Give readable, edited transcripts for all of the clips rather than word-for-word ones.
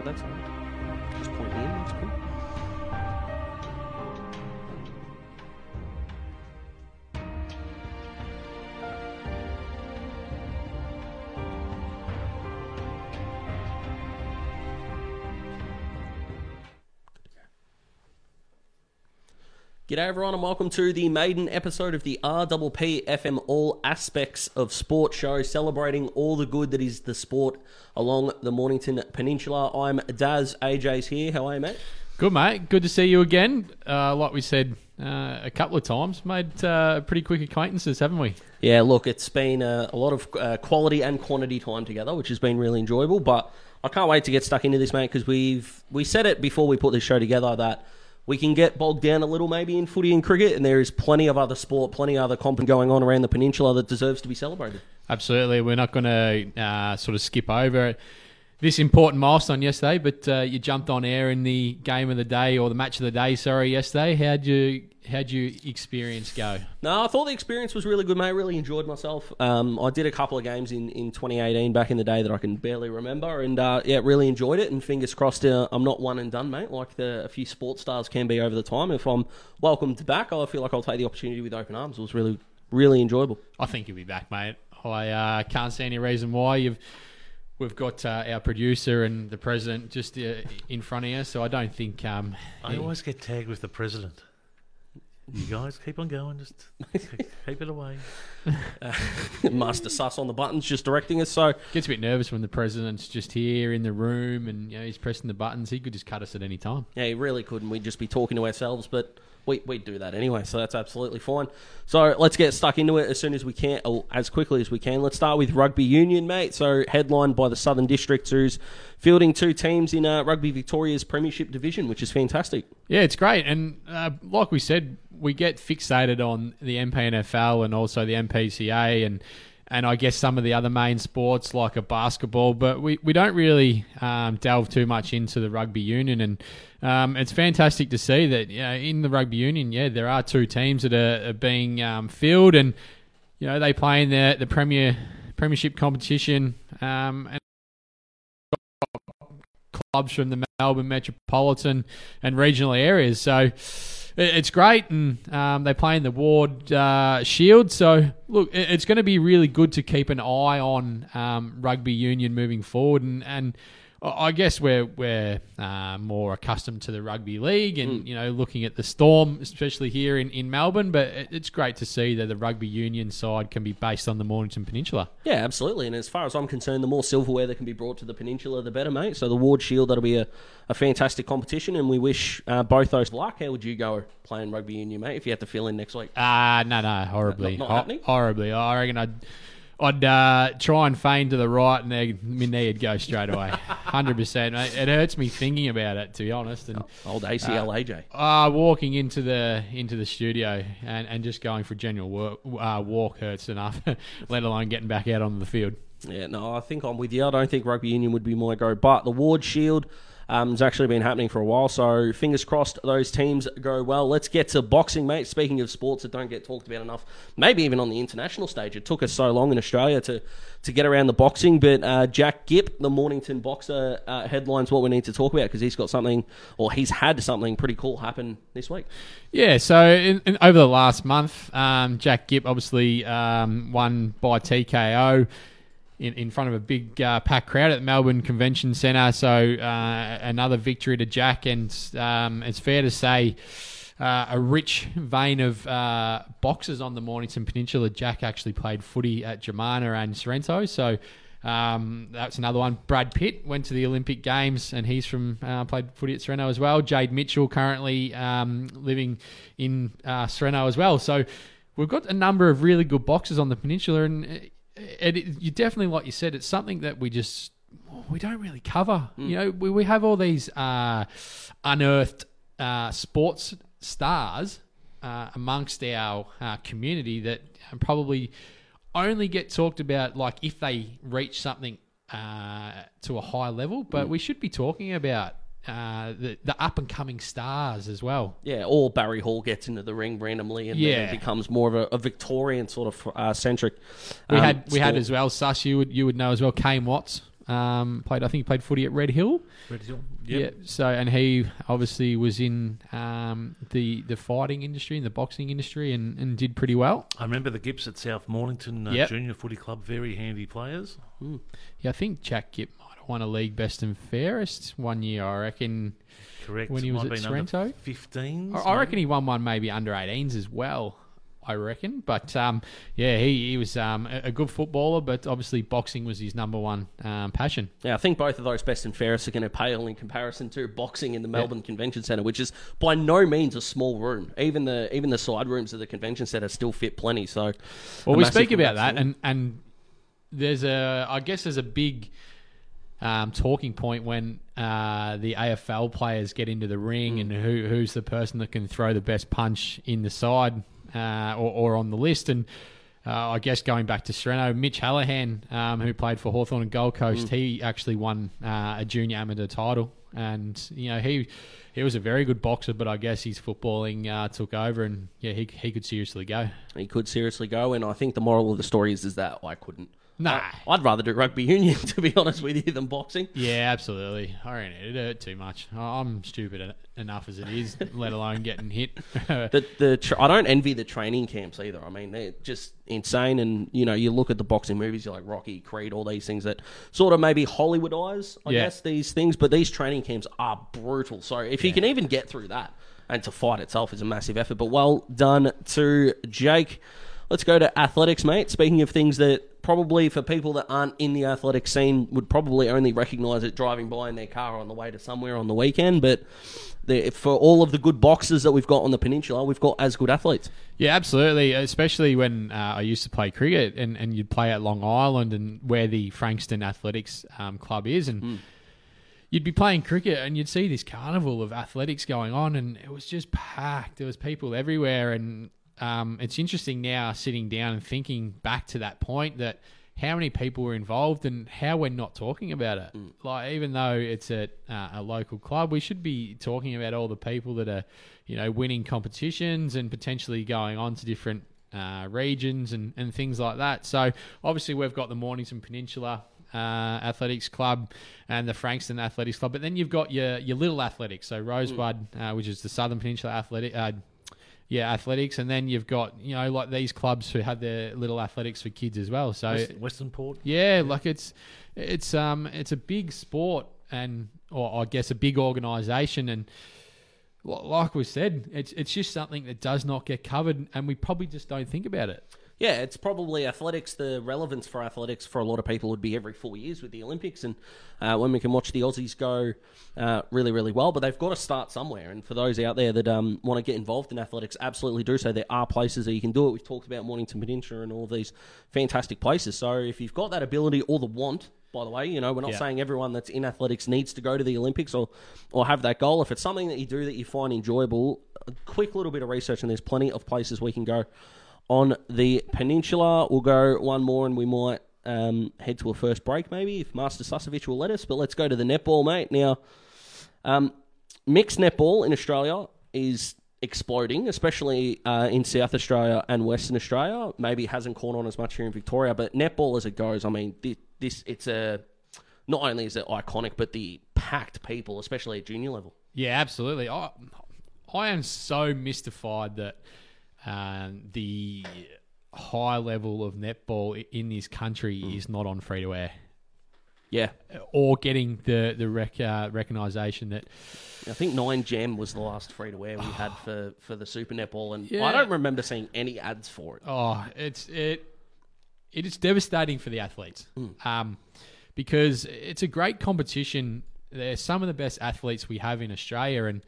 that side. Just point in. That's cool. G'day everyone and welcome to the maiden episode of the RPP FM All Aspects of Sport show, celebrating all the good that is the sport along the Mornington Peninsula. I'm Daz, AJ's here. How are you, mate? Good, mate. Good to see you again. Like we said a couple of times, made pretty quick acquaintances, haven't we? Yeah, look, it's been a lot of quality and quantity time together, which has been really enjoyable, but I can't wait to get stuck into this, mate, because we said it before we put this show together that we can get bogged down a little maybe in footy and cricket, and there is plenty of other sport, plenty of other comp going on around the peninsula that deserves to be celebrated. Absolutely. We're not going to sort of skip over this important milestone yesterday, but you jumped on air in the game of the day, or the match of the day, yesterday. How'd your experience go? No, I thought the experience was really good, mate. Really enjoyed myself. I did a couple of games in 2018 back in the day that I can barely remember, and really enjoyed it. And fingers crossed, I'm not one and done, mate, like a few sports stars can be over the time. If I'm welcomed back, I feel like I'll take the opportunity with open arms. It was really, really enjoyable. I think you'll be back, mate. I can't see any reason why. We've got our producer and the president just in front of you, so I don't think... I always get tagged with the president. You guys keep on going, just keep it away. Master Sus on the buttons, just directing us. So gets a bit nervous when the president's just here in the room and he's pressing the buttons. He could just cut us at any time. Yeah, he really could, and we'd just be talking to ourselves, but we'd do that anyway, so that's absolutely fine. So let's get stuck into it as soon as we can, or as quickly as we can. Let's start with rugby union, mate. So headlined by the Southern Districts, who's fielding two teams in Rugby Victoria's Premiership Division, which is fantastic. Yeah, it's great. And like we said, we get fixated on the MPNFL and also the MPCA and I guess some of the other main sports like a basketball, but we don't really delve too much into the rugby union. And it's fantastic to see that in the rugby union, there are two teams that are being fielded, and they play in the Premiership competition, and clubs from the Melbourne metropolitan and regional areas. So it's great, and they play in the Ward Shield. So, look, it's going to be really good to keep an eye on rugby union moving forward. And I guess we're more accustomed to the rugby league and, looking at the Storm, especially here in Melbourne. But it's great to see that the rugby union side can be based on the Mornington Peninsula. Yeah, absolutely. And as far as I'm concerned, the more silverware that can be brought to the peninsula, the better, mate. So the Ward Shield, that'll be a fantastic competition, and we wish both those luck. How would you go playing rugby union, mate, if you had to fill in next week? No, horribly. Not happening? Horribly. I reckon I'd try and feign to the right, and my knee would go straight away. 100%. Mate. It hurts me thinking about it, to be honest. And old ACL AJ. Walking into the studio and just going for a general walk hurts enough, let alone getting back out onto the field. Yeah, no, I think I'm with you. I don't think rugby union would be my go, but the Ward Shield has actually been happening for a while, so fingers crossed those teams go well. Let's get to boxing, mate. Speaking of sports that don't get talked about enough, maybe even on the international stage. It took us so long in Australia to get around the boxing, but Jack Gipp, the Mornington boxer, headlines what we need to talk about, because he's got something, or he's had something pretty cool happen this week. Yeah, so over the last month, Jack Gipp obviously won by TKO in front of a big packed crowd at the Melbourne Convention Centre. So another victory to Jack, and it's fair to say a rich vein of boxers on the Mornington Peninsula. Jack actually played footy at Germana and Sorrento, so that's another one. Brad Pitt went to the Olympic Games, and he's played footy at Sorrento as well. Jade Mitchell currently living in Sorrento as well. So we've got a number of really good boxers on the peninsula, and you definitely, like you said, it's something that we don't really cover. We have all these unearthed sports stars amongst our community that probably only get talked about like if they reach something to a high level, but we should be talking about the up-and-coming stars as well. Yeah, or Barry Hall gets into the ring randomly and then it becomes more of a Victorian sort of centric. We had as well, Sus, you would know as well, Kane Watts Played, I think he played footy at Red Hill. Red Hill. Yeah. Yep. So, and he obviously was in the fighting industry, in the boxing industry, and did pretty well. I remember the Gips at South Mornington Yep. Junior Footy Club. Very handy players. Yeah, I think Jack Gipp might have won a league best and fairest one year, I reckon. Correct. When he was Might at have been Sorrento? under 15s. I reckon he won one maybe under 18s as well, I reckon. But, he was a good footballer, but obviously boxing was his number one passion. Yeah, I think both of those best and fairest are going to pale in comparison to boxing in the Melbourne Convention Centre, which is by no means a small room. Even the side rooms of the convention centre still fit plenty. So, well, we speak about that, and there's a big talking point when the AFL players get into the ring and who's the person that can throw the best punch in the side or on the list. And I guess going back to Sereno, Mitch Hallahan, who played for Hawthorn and Gold Coast, he actually won a junior amateur title. And, he was a very good boxer, but I guess his footballing took over, and, he could seriously go. He could seriously go, and I think the moral of the story is that I couldn't. Nah. I'd rather do rugby union, to be honest with you, than boxing. Yeah, absolutely. I reckon it hurt too much. I'm stupid enough as it is, let alone getting hit. I don't envy the training camps either. I mean, they're just insane. And, you look at the boxing movies, you're like Rocky, Creed, all these things that sort of maybe Hollywoodize, I guess, these things. But these training camps are brutal. So if you can even get through that, and to fight itself is a massive effort. But well done to Jake. Let's go to athletics, mate. Speaking of things that probably for people that aren't in the athletic scene would probably only recognise it driving by in their car on the way to somewhere on the weekend. But for all of the good boxers that we've got on the peninsula, we've got as good athletes. Yeah, absolutely. Especially when I used to play cricket and you'd play at Long Island and where the Frankston Athletics Club is. And you'd be playing cricket and you'd see this carnival of athletics going on, and it was just packed. There was people everywhere, and it's interesting now sitting down and thinking back to that point that how many people were involved and how we're not talking about it. Like, even though it's at a local club, we should be talking about all the people that are, winning competitions and potentially going on to different regions and things like that. So obviously we've got the Mornington Peninsula Athletics Club and the Frankston Athletics Club, but then you've got your little athletics. So Rosebud, which is the Southern Peninsula athletics, and then you've got like these clubs who have their little athletics for kids as well. So Western Port, like it's a big sport, or I guess a big organisation, and like we said, it's just something that does not get covered, and we probably just don't think about it. Yeah, it's probably athletics. The relevance for athletics for a lot of people would be every 4 years with the Olympics, and when we can watch the Aussies go really, really well. But they've got to start somewhere. And for those out there that want to get involved in athletics, absolutely do so. There are places that you can do it. We've talked about Mornington Peninsula and all of these fantastic places. So if you've got that ability or the want, by the way, we're not saying everyone that's in athletics needs to go to the Olympics or have that goal. If it's something that you do that you find enjoyable, a quick little bit of research, and there's plenty of places we can go on the peninsula. We'll go one more and we might head to a first break maybe if Master Susovic will let us. But let's go to the netball, mate. Now, mixed netball in Australia is exploding, especially in South Australia and Western Australia. Maybe it hasn't caught on as much here in Victoria, but netball as it goes, I mean, not only is it iconic, but the packed people, especially at junior level. Yeah, absolutely. I am so mystified that the high level of netball in this country is not on free to air. Yeah. Or getting the recognition that... I think 9Gem was the last free to air we had for the Super Netball, and I don't remember seeing any ads for it. Oh, it is devastating for the athletes. Because it's a great competition. They're some of the best athletes we have in Australia, and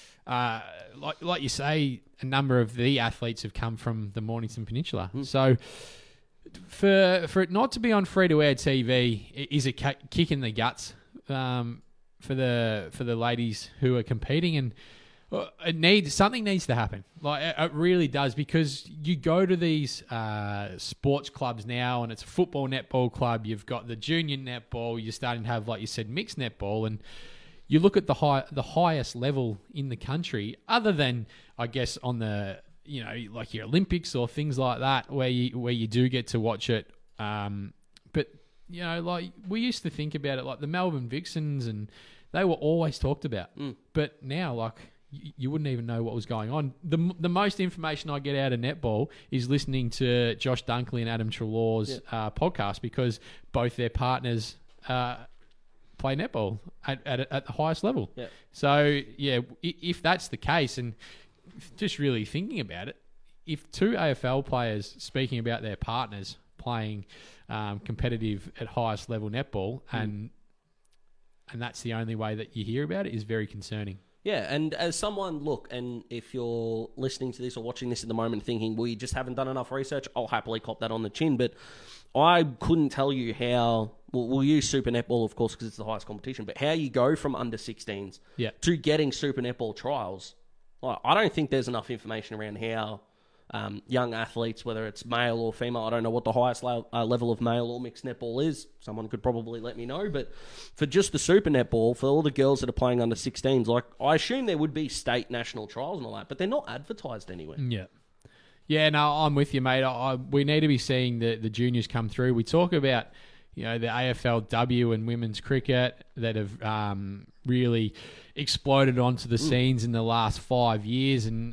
like you say, a number of the athletes have come from the Mornington Peninsula. So for it not to be on free-to-air TV is a kick in the guts for the ladies who are competing, and something needs to happen. Like it really does, because you go to these sports clubs now, and it's a football netball club. You've got the junior netball. You're starting to have, like you said, mixed netball, and you look at the highest level in the country, other than, I guess, on the, like your Olympics or things like that, where you do get to watch it. But you know, like we used to think about it like the Melbourne Vixens, and they were always talked about. But now, like, you wouldn't even know what was going on. The most information I get out of netball is listening to Josh Dunkley and Adam Trelaw's podcast, because both their partners play netball at the highest level. Yeah. So, yeah, if that's the case, and just really thinking about it, if two AFL players speaking about their partners playing competitive at highest level netball, and that's the only way that you hear about it, is very concerning. Yeah, and as someone, look, and if you're listening to this or watching this at the moment thinking, well, you just haven't done enough research, I'll happily cop that on the chin, but I couldn't tell you how, we'll use Super Netball, of course, because it's the highest competition, but how you go from under 16s to getting Super Netball trials. Like, I don't think there's enough information around how young athletes, whether it's male or female, I don't know what the highest level of male or mixed netball is. Someone could probably let me know. But for just the Super Netball, for all the girls that are playing under 16s, like, I assume there would be state national trials and all that, but they're not advertised anywhere. Yeah. Yeah, no, I'm with you, mate. We need to be seeing the juniors come through. We talk about, you know, the AFLW and women's cricket that have really exploded onto the scenes in the last 5 years, and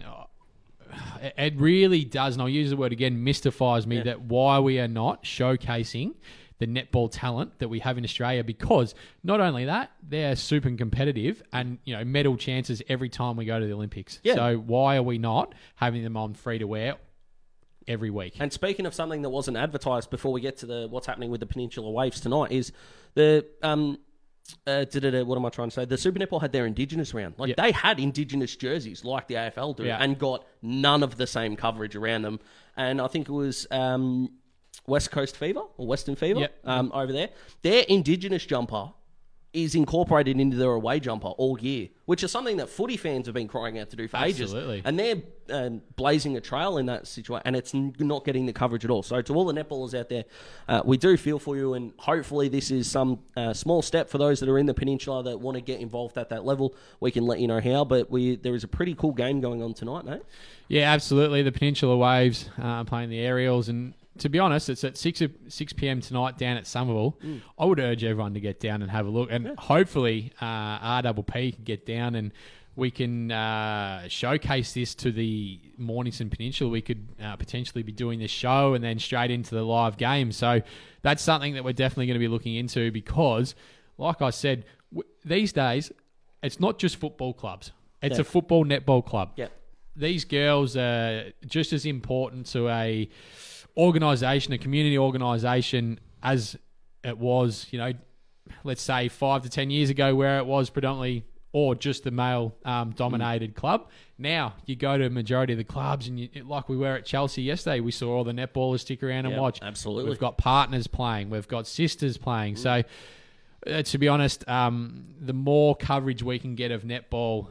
it really does, and I'll use the word again, mystifies me that why we are not showcasing the netball talent that we have in Australia, because not only that, they're super competitive and, you know, medal chances every time we go to the Olympics. Yeah. So why are we not having them on free to wear every week? And speaking of something that wasn't advertised before we get to what's happening with the Peninsula Waves tonight is the what am I trying to say? The Super Netball had their Indigenous round. Like, they had Indigenous jerseys like the AFL do, and got none of the same coverage around them. And I think it was West Coast Fever or Western Fever over there. Their Indigenous jumper is incorporated into their away jumper all year, which is something that footy fans have been crying out to do for ages. And they're blazing a trail in that situation, and it's not getting the coverage at all. So to all the netballers out there, we do feel for you, and hopefully this is some small step for those that are in the peninsula that want to get involved at that level. We can let you know how, but there is a pretty cool game going on tonight, mate. Yeah, absolutely. The Peninsula Waves playing the Aerials, and to be honest, it's at 6 p.m. tonight down at Somerville. I would urge everyone to get down and have a look. And hopefully RPP can get down and we can showcase this to the Mornington Peninsula. We could potentially be doing this show and then straight into the live game. So that's something that we're definitely going to be looking into, because, like I said, these days, it's not just football clubs. It's a football netball club. Yeah. These girls are just as important to a organisation, a community organisation, as it was, you know, let's say 5 to 10 years ago, where it was predominantly or just the male dominated club. Now you go to a majority of the clubs, and like we were at Chelsea yesterday, we saw all the netballers stick around and watch. Absolutely. We've got partners playing, we've got sisters playing. So to be honest, the more coverage we can get of netball,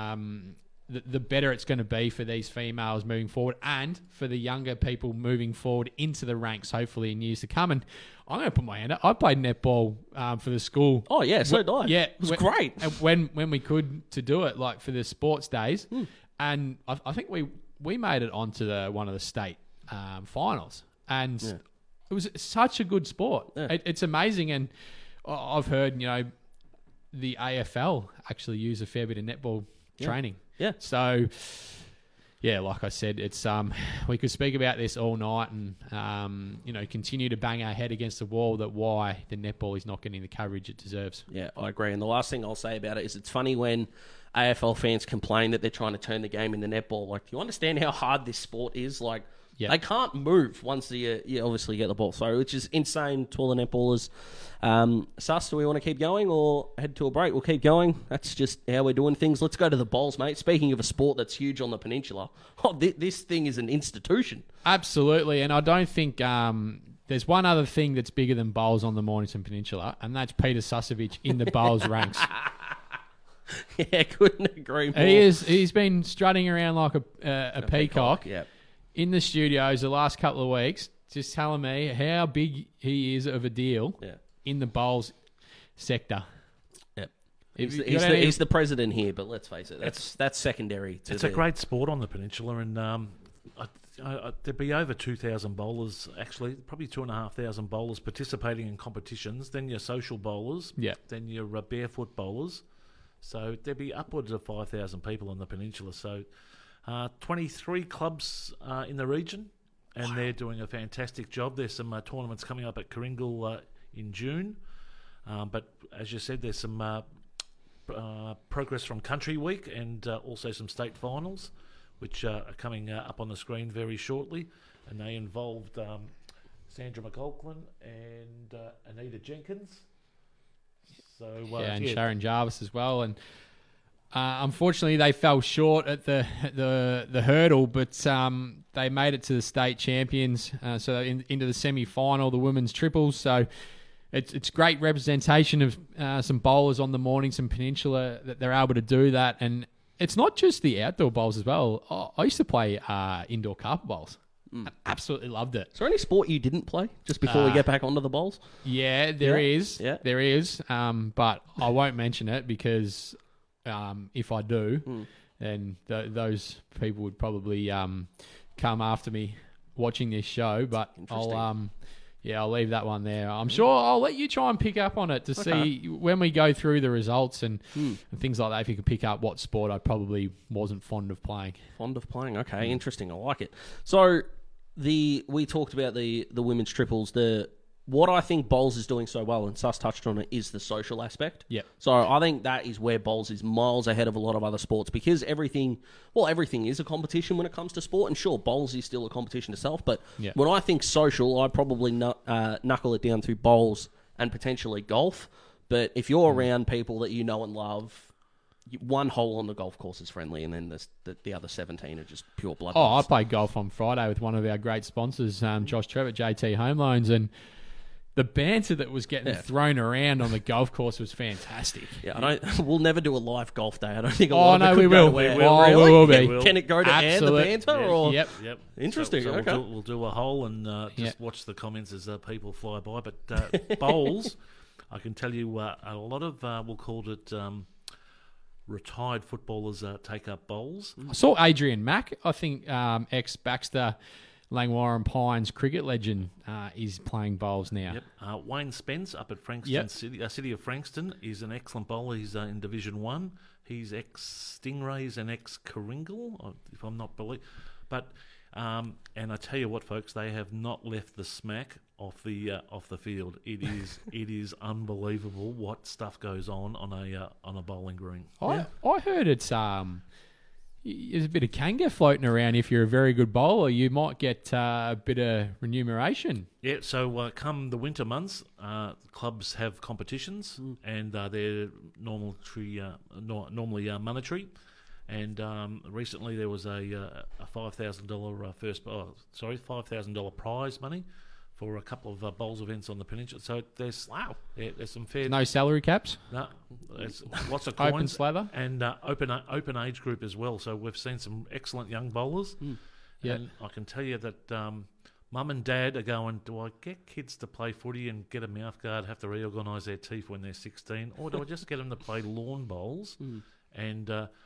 the better it's going to be for these females moving forward, and for the younger people moving forward into the ranks, hopefully in years to come. And I'm going to put my hand up. I played netball for the school. Oh, yeah, so did I. Yeah. It was great. When we could to do it, like for the sports days. And I think we made it onto one of the state finals. And it was such a good sport. Yeah. It's amazing. And I've heard, you know, the AFL actually use a fair bit of netball training. Yeah. So, yeah, like I said, it's we could speak about this all night and you know, continue to bang our head against the wall that why the netball is not getting the coverage it deserves. Yeah, I agree. And the last thing I'll say about it is it's funny when AFL fans complain that they're trying to turn the game into netball. Like, do you understand how hard this sport is? Like, they can't move once you obviously get the ball. So, which is insane to all the netballers. Sus, do we want to keep going or head to a break? We'll keep going. That's just how we're doing things. Let's go to the bowls, mate. Speaking of a sport that's huge on the peninsula, this thing is an institution. Absolutely. And I don't think there's one other thing that's bigger than bowls on the Mornington Peninsula, and that's Peter Susovic in the bowls ranks. Yeah, couldn't agree more. He's been strutting around like a peacock. Yeah. In the studios the last couple of weeks, just telling me how big he is of a deal in the bowls sector. Yep. He's the president here, but let's face it, that's secondary. It's a great sport on the peninsula, and there'd be over 2,000 bowlers, actually, probably 2,500 bowlers participating in competitions. Then your social bowlers, Yeah. then your barefoot bowlers. So there'd be upwards of 5,000 people on the peninsula. So 23 clubs in the region, and they're doing a fantastic job. There's some tournaments coming up at Kooringal in June. But as you said, there's some progress from Country Week and also some state finals, which are coming up on the screen very shortly. And they involved Sandra McLaughlin and Anita Jenkins. So and Sharon Jarvis as well. And unfortunately, they fell short at the hurdle, but they made it to the state champions. So into the semi-final, the women's triples. So it's great representation of some bowlers on the morning, some peninsula, that they're able to do that. And it's not just the outdoor bowls as well. I used to play indoor carpet bowls. I absolutely loved it. Is there any sport you didn't play just before we get back onto the bowls? Yeah, there is. Yeah. There is. But I won't mention it because if I do, then those people would probably come after me watching this show. But I'll leave that one there. I'm sure I'll let you try and pick up on it to see when we go through the results and things like that. If you can pick up what sport I probably wasn't fond of playing. Okay, interesting. I like it. So we talked about the women's triples. What I think bowls is doing so well, and Sus touched on it, is the social aspect. Yep. So I think that is where bowls is miles ahead of a lot of other sports, because everything is a competition when it comes to sport, and sure, bowls is still a competition itself, but when I think social, I'd probably knuckle it down to bowls and potentially golf. But if you're around people that you know and love, one hole on the golf course is friendly, and then the other 17 are just pure blood. I played golf on Friday with one of our great sponsors, Josh Trevor, JT Home Loans, and the banter that was getting thrown around on the golf course was fantastic. Yeah, we'll never do a live golf day. I don't think. We will. We will be. Can it go to air, the banter? Yeah. Or? Yep. Interesting. So okay. we'll do a hole and just watch the comments as people fly by. But bowls, I can tell you a lot of we'll call it retired footballers take up bowls. I saw Adrian Mack, I think ex-Baxter Langwarrin Pines cricket legend, is playing bowls now. Yep. Wayne Spence up at Frankston City of Frankston is an excellent bowler. He's in Division 1. He's ex-Stingrays and ex-Kooringal, if I'm not believe. But and I tell you what, folks, they have not left the smack off the field. It is unbelievable what stuff goes on a bowling green. I heard it's there's a bit of kanga floating around. If you're a very good bowler, you might get a bit of remuneration. Yeah, so come the winter months, clubs have competitions, and they're normally monetary. And recently there was a $5,000 $5,000 prize money for a couple of bowls events on the peninsula. So there's some fair. No salary caps. No, there's lots of coins. Open slather And open age group as well. So we've seen some excellent young bowlers. Yeah. And I can tell you that mum and dad are going, do I get kids to play footy and get a mouthguard, have to reorganise their teeth when they're 16, or do I just get them to play lawn bowls? And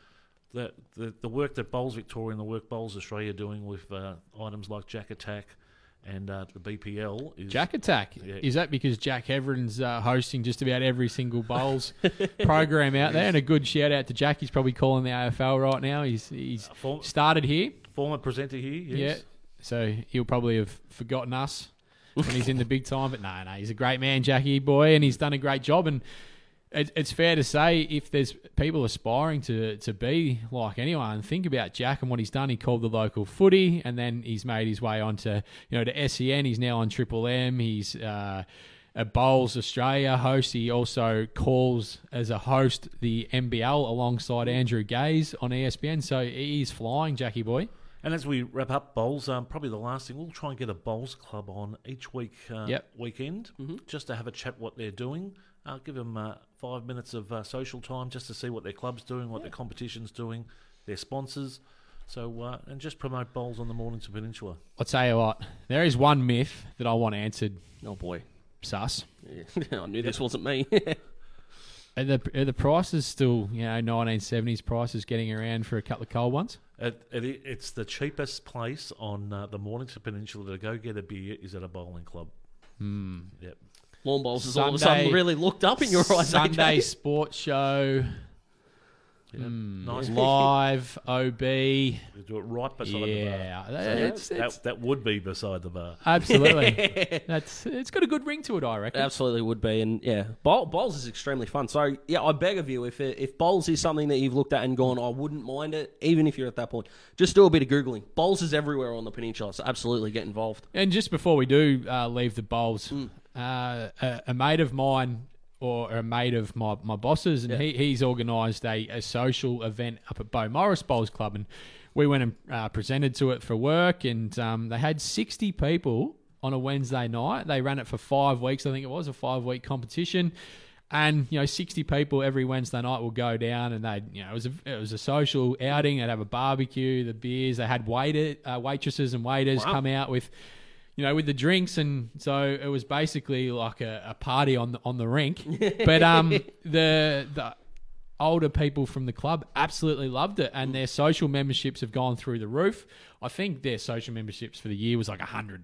the work that Bowls Victoria and the work Bowls Australia are doing with items like Jack Attack and the BPL is... Jack Attack? Yeah. Is that because Jack Heveron's hosting just about every single bowls program out there? And a good shout out to Jack. He's probably calling the AFL right now. He's started here. Former presenter here, yes. Yeah, so he'll probably have forgotten us when he's in the big time. But no, he's a great man, Jackie boy, and he's done a great job. And it's fair to say, if there's people aspiring to be like anyone, think about Jack and what he's done. He called the local footy, and then he's made his way on to SEN. He's now on Triple M. He's a Bowls Australia host. He also calls as a host the NBL alongside Andrew Gaze on ESPN. So he's flying, Jackie boy. And as we wrap up bowls, probably the last thing, we'll try and get a bowls club on each weekend, just to have a chat what they're doing. Give them 5 minutes of social time just to see what their club's doing, what their competition's doing, their sponsors. So and just promote bowls on the Mornington Peninsula. I'll tell you what, there is one myth that I want answered. Oh boy, Sus. Yeah. I knew this wasn't me. Are the prices still 1970s prices getting around for a couple of cold ones? It's the cheapest place on the Mornington Peninsula to go get a beer is at a bowling club. Yep. Lawn bowls has all of a sudden really looked up in your eyes. Sunday AJ. sports show. Nice. Live OB. You do it right beside the bar. Yeah, That would be beside the bar. absolutely. It's got a good ring to it, I reckon. Absolutely would be, and yeah, bowls is extremely fun. So yeah, I beg of you, if bowls is something that you've looked at and gone, I wouldn't mind it, even if you're at that point, just do a bit of googling. Bowls is everywhere on the peninsula, so absolutely get involved. And just before we do leave the bowls, a mate of mine, or a mate of my boss's, and he's organised a social event up at Beau Morris Bowls Club, and we went and presented to it for work, and they had 60 people on a Wednesday night. They ran it for 5 weeks, I think it was, a 5-week competition. And 60 people every Wednesday night will go down, and it was a social outing. They'd have a barbecue, the beers. They had waitresses and waiters come out with, with the drinks, and so it was basically like a party on the rink. But the older people from the club absolutely loved it, and their social memberships have gone through the roof. I think their social memberships for the year was like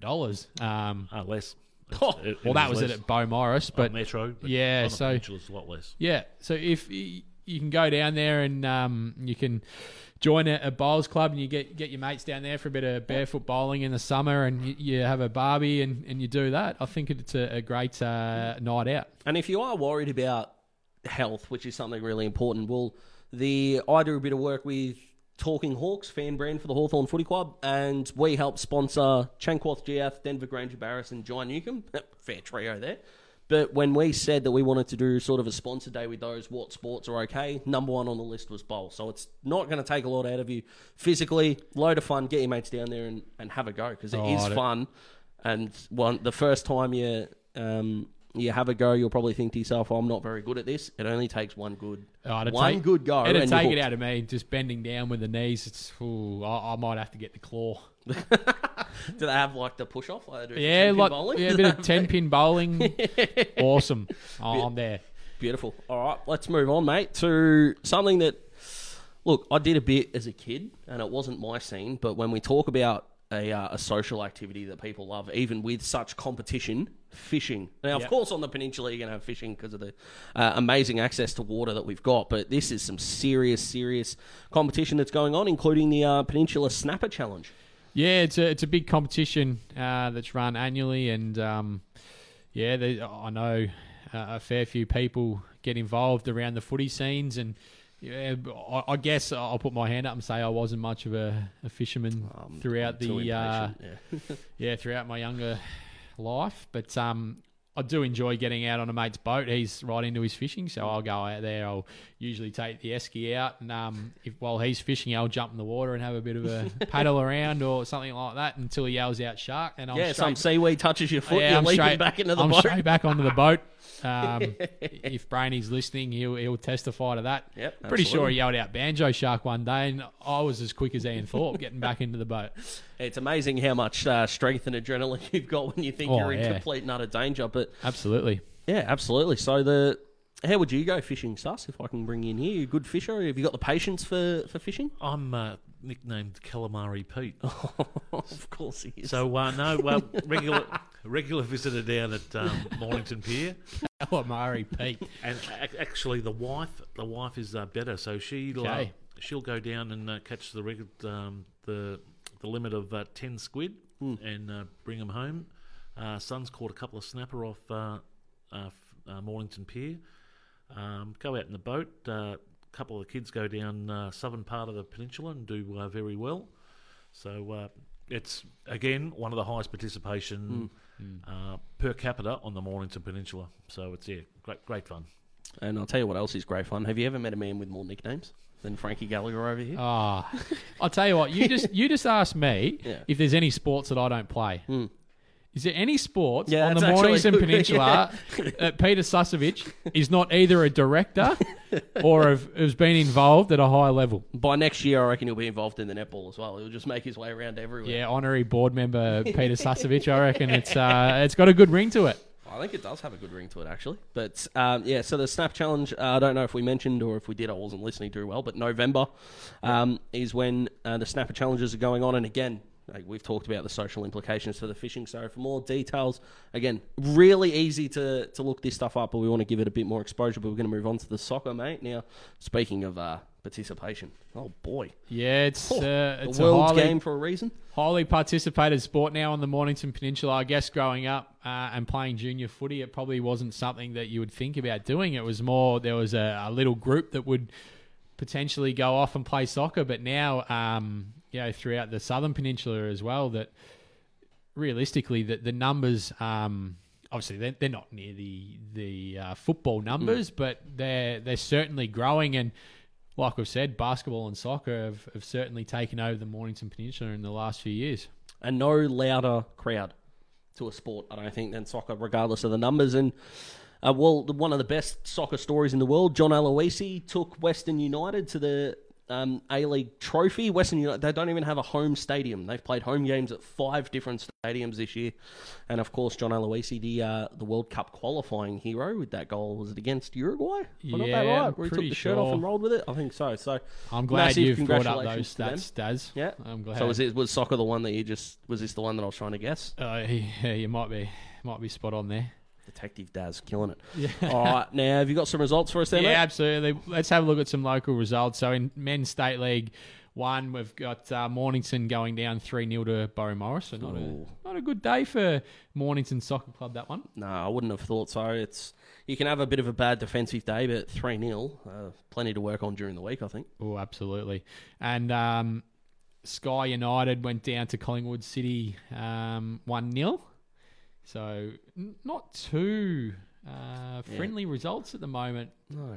$100. Less. Well, that was it at Beau Morris, but Metro. But yeah, on the so Peninsula, it's a lot less. Yeah, so if you can go down there and you can join a bowls club, and you get your mates down there for a bit of barefoot bowling in the summer, and you have a barbie and you do that. I think it's a great night out. And if you are worried about health, which is something really important, I do a bit of work with Talking Hawks, fan brand for the Hawthorn Footy Club, and we help sponsor Chankworth Giath, Denver Granger Barris, and John Newcomb. Fair trio there. But when we said that we wanted to do sort of a sponsor day with those, what sports are okay, number one on the list was bowl. So it's not going to take a lot out of you physically. Load of fun. Get your mates down there and have a go, because it is fun. And the first time you have a go, you'll probably think to yourself, I'm not very good at this. It only takes one good go. It'd take it out of me, just bending down with the knees. I might have to get the claw. Do they have like the push off? Like a bit of 10-pin bowling. Awesome. I'm there. Beautiful. All right, let's move on, mate, to something that, look, I did a bit as a kid, and it wasn't my scene, but when we talk about a social activity that people love, even with such competition, fishing. Now, of course, on the peninsula, you're going to have fishing because of the amazing access to water that we've got, but this is some serious competition that's going on, including the Peninsula Snapper Challenge. Yeah, it's a big competition that's run annually, and I know a fair few people get involved around the footy scenes, and yeah, I guess I'll put my hand up and say I wasn't much of a fisherman throughout throughout my younger life, but I do enjoy getting out on a mate's boat. He's right into his fishing, so I'll go out there. I'll usually take the esky out, and while he's fishing, I'll jump in the water and have a bit of a paddle around or something like that until he yells out shark. And some seaweed touches your foot, you're leaping back into the boat. I'm straight back onto the boat. If Brainy's listening, he'll testify to that. Yep, pretty sure he yelled out banjo shark one day, and I was as quick as Ian Thorpe getting back into the boat. It's amazing how much strength and adrenaline you've got when you think you're in complete and utter danger. But absolutely, yeah, absolutely. So how would you go fishing, Sus? If I can bring you in here, you a good fisher? Have you got the patience for fishing? I'm nicknamed Calamari Pete. Of course he is. So regular visitor down at Mornington Pier. Calamari Pete. And actually, the wife is better. So she'll go down and catch the limit of 10 squid and bring them home. Son's caught a couple of snapper off Mornington Pier. Go out in the boat. A couple of the kids go down southern part of the peninsula and do very well. So it's, again, one of the highest participation per capita on the Mornington Peninsula. So it's, great fun. And I'll tell you what else is great fun. Have you ever met a man with more nicknames than Frankie Gallagher over here? I'll tell you what. You just asked me if there's any sports that I don't play. Is there any sports on the Mornington Peninsula that Peter Susevich is not either a director or has been involved at a high level? By next year, I reckon he'll be involved in the netball as well. He'll just make his way around everywhere. Yeah, honorary board member Peter Susevich. I reckon it's got a good ring to it. I think it does have a good ring to it, actually. But, so the Snap Challenge, I don't know if we mentioned or if we did, I wasn't listening too well, but November is when the Snapper Challenges are going on. And again, we've talked about the social implications for the fishing. So for more details, again, really easy to look this stuff up, but we want to give it a bit more exposure. But we're going to move on to the soccer, mate. Now, speaking of participation, oh boy. Yeah, it's The a world's game for a reason. highly participated sport now on the Mornington Peninsula. I guess growing up and playing junior footy, it probably wasn't something that you would think about doing. It was more, there was a little group that would potentially go off and play soccer. But now, throughout the Southern Peninsula as well, that realistically, the numbers, obviously they're not near the football numbers, but they're certainly growing. And like we've said, basketball and soccer have certainly taken over the Mornington Peninsula in the last few years. And no louder crowd to a sport, I don't think, than soccer, regardless of the numbers. And, one of the best soccer stories in the world, John Aloisi took Western United to the A-League trophy. Western United, they don't even have a home stadium. They've played home games at 5 different stadiums this year. And, of course, John Aloisi, the World Cup qualifying hero with that goal. Was it against Uruguay? Yeah, Not that right? Where he took pretty the shirt off sure. and rolled with it? I think so. So I'm glad massive you've brought up congratulations those to them. stats, Daz. Yeah. I'm glad. So was soccer the one that was this the one that I was trying to guess? Yeah, you might be spot on there. Detective Daz killing it. Yeah. All right, now have you got some results for us there, Yeah, mate? absolutely. Let's have a look at some local results. So in Men's State League 1, we've got Mornington going down 3-0 to Borough Morris. So not a good day for Mornington Soccer Club, that one. No, I wouldn't have thought so. You can have a bit of a bad defensive day, but 3-0, plenty to work on during the week, I think. Oh, absolutely. And Sky United went down to Collingwood City 1-0. So not too friendly results at the moment. No.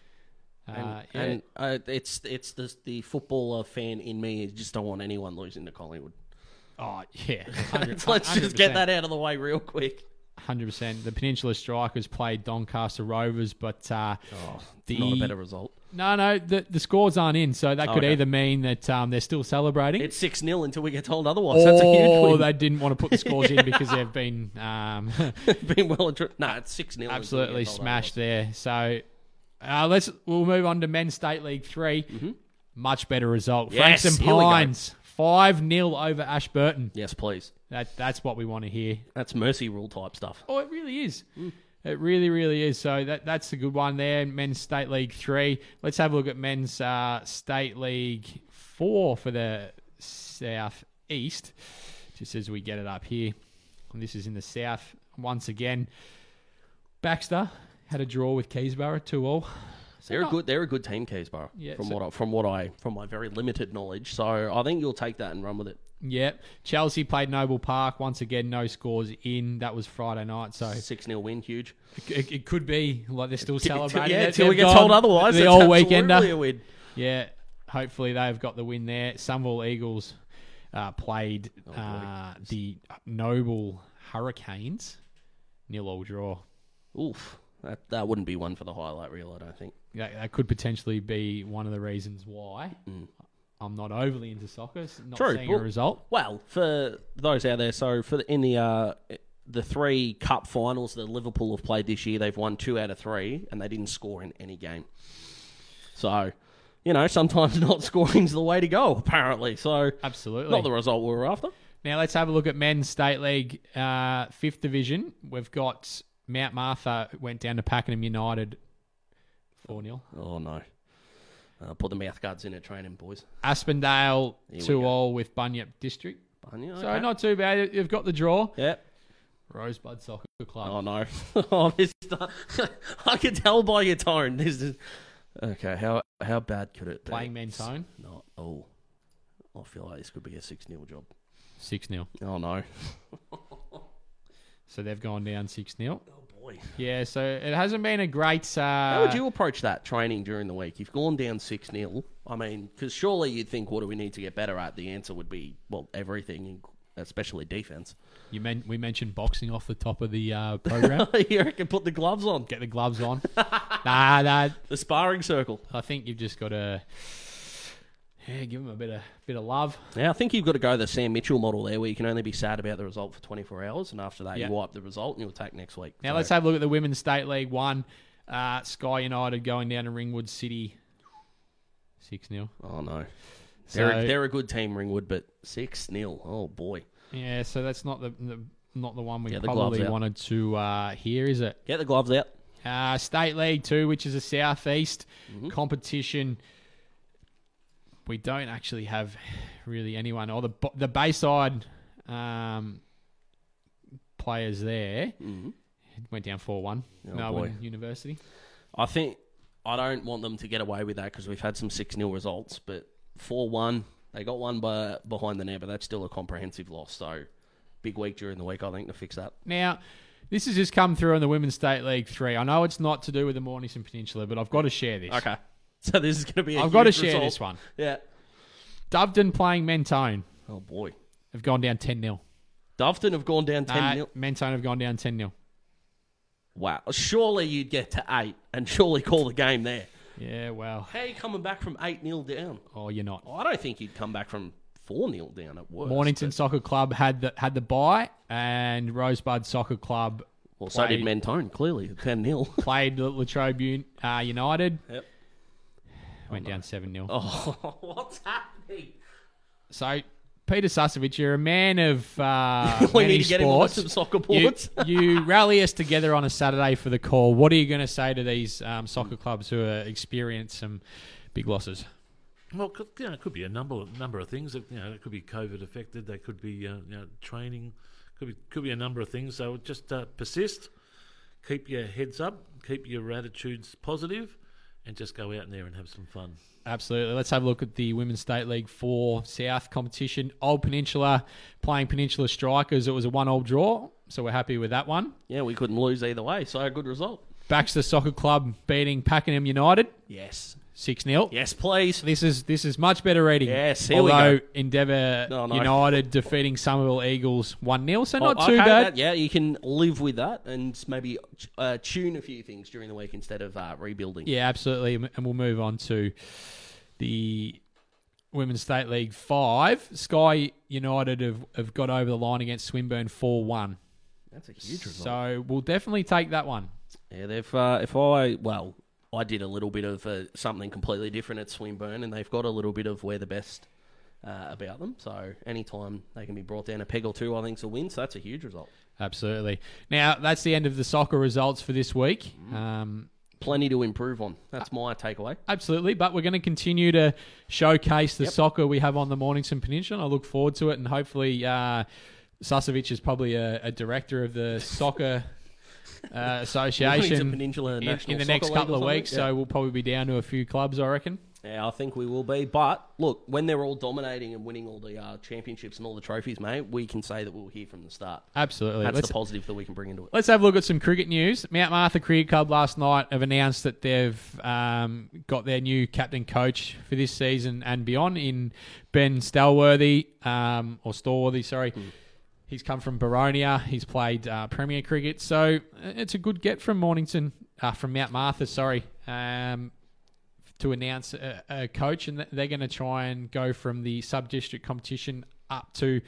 It's the footballer fan in me. Just don't want anyone losing to Collingwood. Oh, yeah. Let's just get that out of the way real quick. 100%. The Peninsula Strikers played Doncaster Rovers, but Not a better result. No, the scores aren't in, so that could Okay. either mean that they're still celebrating. It's 6-0 until we get told otherwise. That's a huge Or win. they didn't want to put the scores in because they've been Been well and true. No, it's 6-0. absolutely smashed there. So we'll move on to Men's State League 3. Mm-hmm. Much better result. Yes, Franks and here we go. Pines 5-0 over Ashburton. Yes, please. That's what we want to hear. That's mercy rule type stuff. Oh, it really is. It really, really is. So that's a good one there. Men's State League 3. Let's have a look at Men's State League 4 for the South East, just as we get it up here. And this is in the South once again. Baxter had a draw with Keysborough 2-2. They're a good team, Keysborough. Yeah, from my very limited knowledge. So I think you'll take that and run with it. Yep. Chelsea played Noble Park. Once again, no scores in. That was Friday night. So 6-0 win, huge. it could be like they're still celebrating. Yeah, it. until we They've get told otherwise. The That's all absolutely weekender. a win. Yeah. Hopefully they've got the win there. Sunville Eagles played the Noble Hurricanes. 0-0 draw. Oof. That wouldn't be one for the highlight reel, I don't think. That could potentially be one of the reasons why I'm not overly into soccer. Not True, seeing a result. Well, for those out there, so in the 3 cup finals that Liverpool have played this year, they've won 2 out of 3, and they didn't score in any game. So, sometimes not scoring's the way to go, apparently. So, Absolutely. not the result we were after. Now let's have a look at Men's State League 5th Division. We've got Mount Martha went down to Pakenham United 4-0. Oh, no. Put the mouth guards in at training, boys. Aspendale Here we 2-2 with Bunyip District. Bunya, So okay. not too bad. You've got the draw. Yep. Rosebud Soccer Club. Oh, no. I can tell by your tone. This is... Okay, how bad could it be? Playing men's own. No. Oh. I feel like this could be a 6-0 job. 6-0. Oh, no. So they've gone down 6-0. Oh, boy. Yeah, so it hasn't been a great... How would you approach that training during the week? You've gone down 6-0. I mean, because surely you'd think, what do we need to get better at? The answer would be, well, everything, especially defense. We mentioned boxing off the top of the program. You reckon put the gloves on? Get the gloves on. Nah. The sparring circle. I think you've just got to... Yeah, give him a bit of love. Yeah, I think you've got to go the Sam Mitchell model there, where you can only be sad about the result for 24 hours, and after that, Yeah. you wipe the result and you attack next week. Now So, let's have a look at the Women's State League 1. Sky United going down to Ringwood City 6-0. Oh no, So, they're a good team, Ringwood, but 6-0. Oh boy, yeah, so that's not the one we Get the probably gloves out. wanted to hear, is it? get the gloves out. State League 2, which is a southeast Mm-hmm. competition. We don't actually have really anyone. Or the Bayside players there went down 4-1. Oh, Melbourne boy. University. I think I don't want them to get away with that because we've had some 6-0 results, but 4-1, they got one behind the net, but that's still a comprehensive loss. So big week during the week, I think, to fix that. Now, this has just come through on the Women's State League 3. I know it's not to do with the Mornington Peninsula, but I've got to share this. Okay, so this is going to be. I've got to huge share result. this one. Yeah. Doveton playing Mentone Oh boy, have gone down 10-0. Doveton have gone down 10-0. Mentone have gone down 10-0. Wow, surely you'd get to 8 and surely call the game there. Yeah, well, How are you coming back from 8-0 down? oh, you're not. I don't think you'd come back from 4-0 down at worst. Mornington but- Soccer Club had the bye, and Rosebud Soccer Club Well, so did played- Mentone, clearly, 10-0. played Latrobe United. Yep. Went down 7-0. Oh, what's happening? So, Peter Susevich, you're a man of We many need to get him on sports. some soccer You, boards. you rally us together on a Saturday for the call. What are you going to say to these soccer clubs who are experiencing some big losses? Well, it could be a number of things. It could be COVID affected. They could be training. Could be a number of things. So just persist, keep your heads up, keep your attitudes positive, and just go out in there and have some fun. Absolutely. Let's have a look at the Women's State League 4 South competition. Old Peninsula playing Peninsula Strikers. It was a 1-1 draw, so we're happy with that one. Yeah, we couldn't lose either way, so a good result. Baxter Soccer Club beating Pakenham United Yes. 6-0. Yes, please. This is much better reading. Yes, here we Although go. Endeavour No. United defeating Somerville Eagles 1-0, so not too okay, bad. yeah, you can live with that and maybe tune a few things during the week instead of rebuilding. Yeah, absolutely. And we'll move on to the Women's State League 5. Sky United have got over the line against Swinburne 4-1. That's a huge result. So we'll definitely take that one. Yeah, they've. I did a little bit of something completely different at Swinburne, and they've got a little bit of we're the best about them. So anytime they can be brought down a peg or two, I think is a win. So that's a huge result. Absolutely. Now, that's the end of the soccer results for this week. Plenty to improve on. That's my takeaway. Absolutely, but we're going to continue to showcase the soccer we have on the Mornington Peninsula. I look forward to it, and hopefully Susevich is probably a director of the soccer association Peninsula in National the Soccer next League couple or of something. weeks, Yeah. so we'll probably be down to a few clubs, I reckon. Yeah, I think we will be. But look, when they're all dominating and winning all the championships and all the trophies, mate, we can say that we'll hear from the start. Absolutely. That's the positive that we can bring into it. Let's have a look at some cricket news. Mount Martha Cricket Club last night have announced that they've got their new captain coach for this season and beyond in Ben Stallworthy, or Stallworthy, sorry. He's come from Baronia. He's played Premier Cricket. So it's a good get from Mornington, from Mount Martha, sorry, to announce a coach. And they're going to try and go from the sub-district competition up to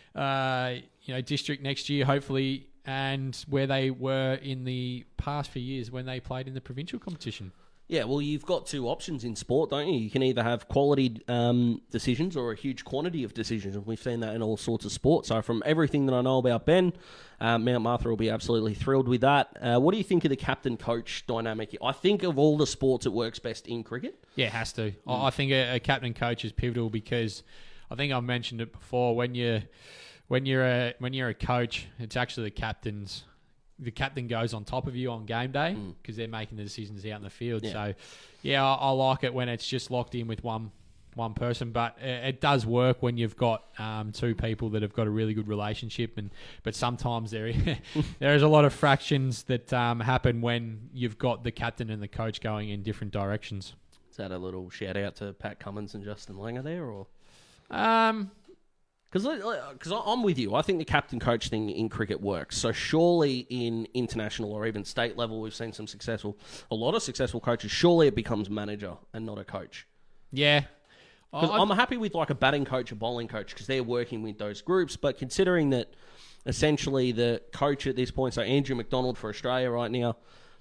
district next year, hopefully, and where they were in the past few years when they played in the provincial competition. Yeah, well, you've got two options in sport, don't you? You can either have quality decisions or a huge quantity of decisions, and we've seen that in all sorts of sports. So from everything that I know about Ben, Mount Martha will be absolutely thrilled with that. What do you think of the captain-coach dynamic? I think of all the sports, it works best in cricket. Yeah, it has to. I think a captain coach is pivotal because I think I've mentioned it before. When you're a coach, it's actually the captain goes on top of you on game day because they're making the decisions out in the field. Yeah. So, yeah, I like it when it's just locked in with one person, but it does work when you've got two people that have got a really good relationship. But sometimes there is a lot of fractions that happen when you've got the captain and the coach going in different directions. Is that a little shout out to Pat Cummins and Justin Langer there, or? Because I'm with you. I think the captain-coach thing in cricket works. So surely in international or even state level, we've seen a lot of successful coaches. Surely it becomes manager and not a coach. Yeah, Because I'm happy with like a batting coach, a bowling coach, because they're working with those groups. But considering that essentially the coach at this point, so Andrew McDonald for Australia right now,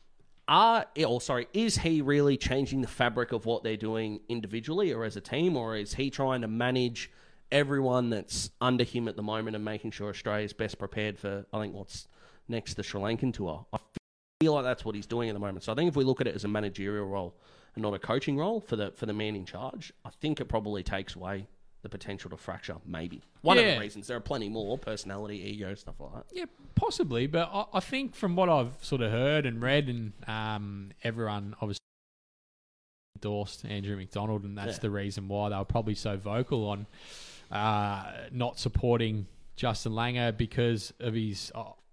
is he really changing the fabric of what they're doing individually or as a team, or is he trying to manage everyone that's under him at the moment and making sure Australia's best prepared for, I think, what's next, the Sri Lankan tour? I feel like that's what he's doing at the moment. So I think if we look at it as a managerial role and not a coaching role for the man in charge, I think it probably takes away the potential to fracture, maybe. One of the reasons. There are plenty more, personality, ego, stuff like that. Yeah, possibly. But I think from what I've sort of heard and read, and everyone obviously endorsed Andrew McDonald, and that's the reason why they were probably so vocal on not supporting Justin Langer, because of his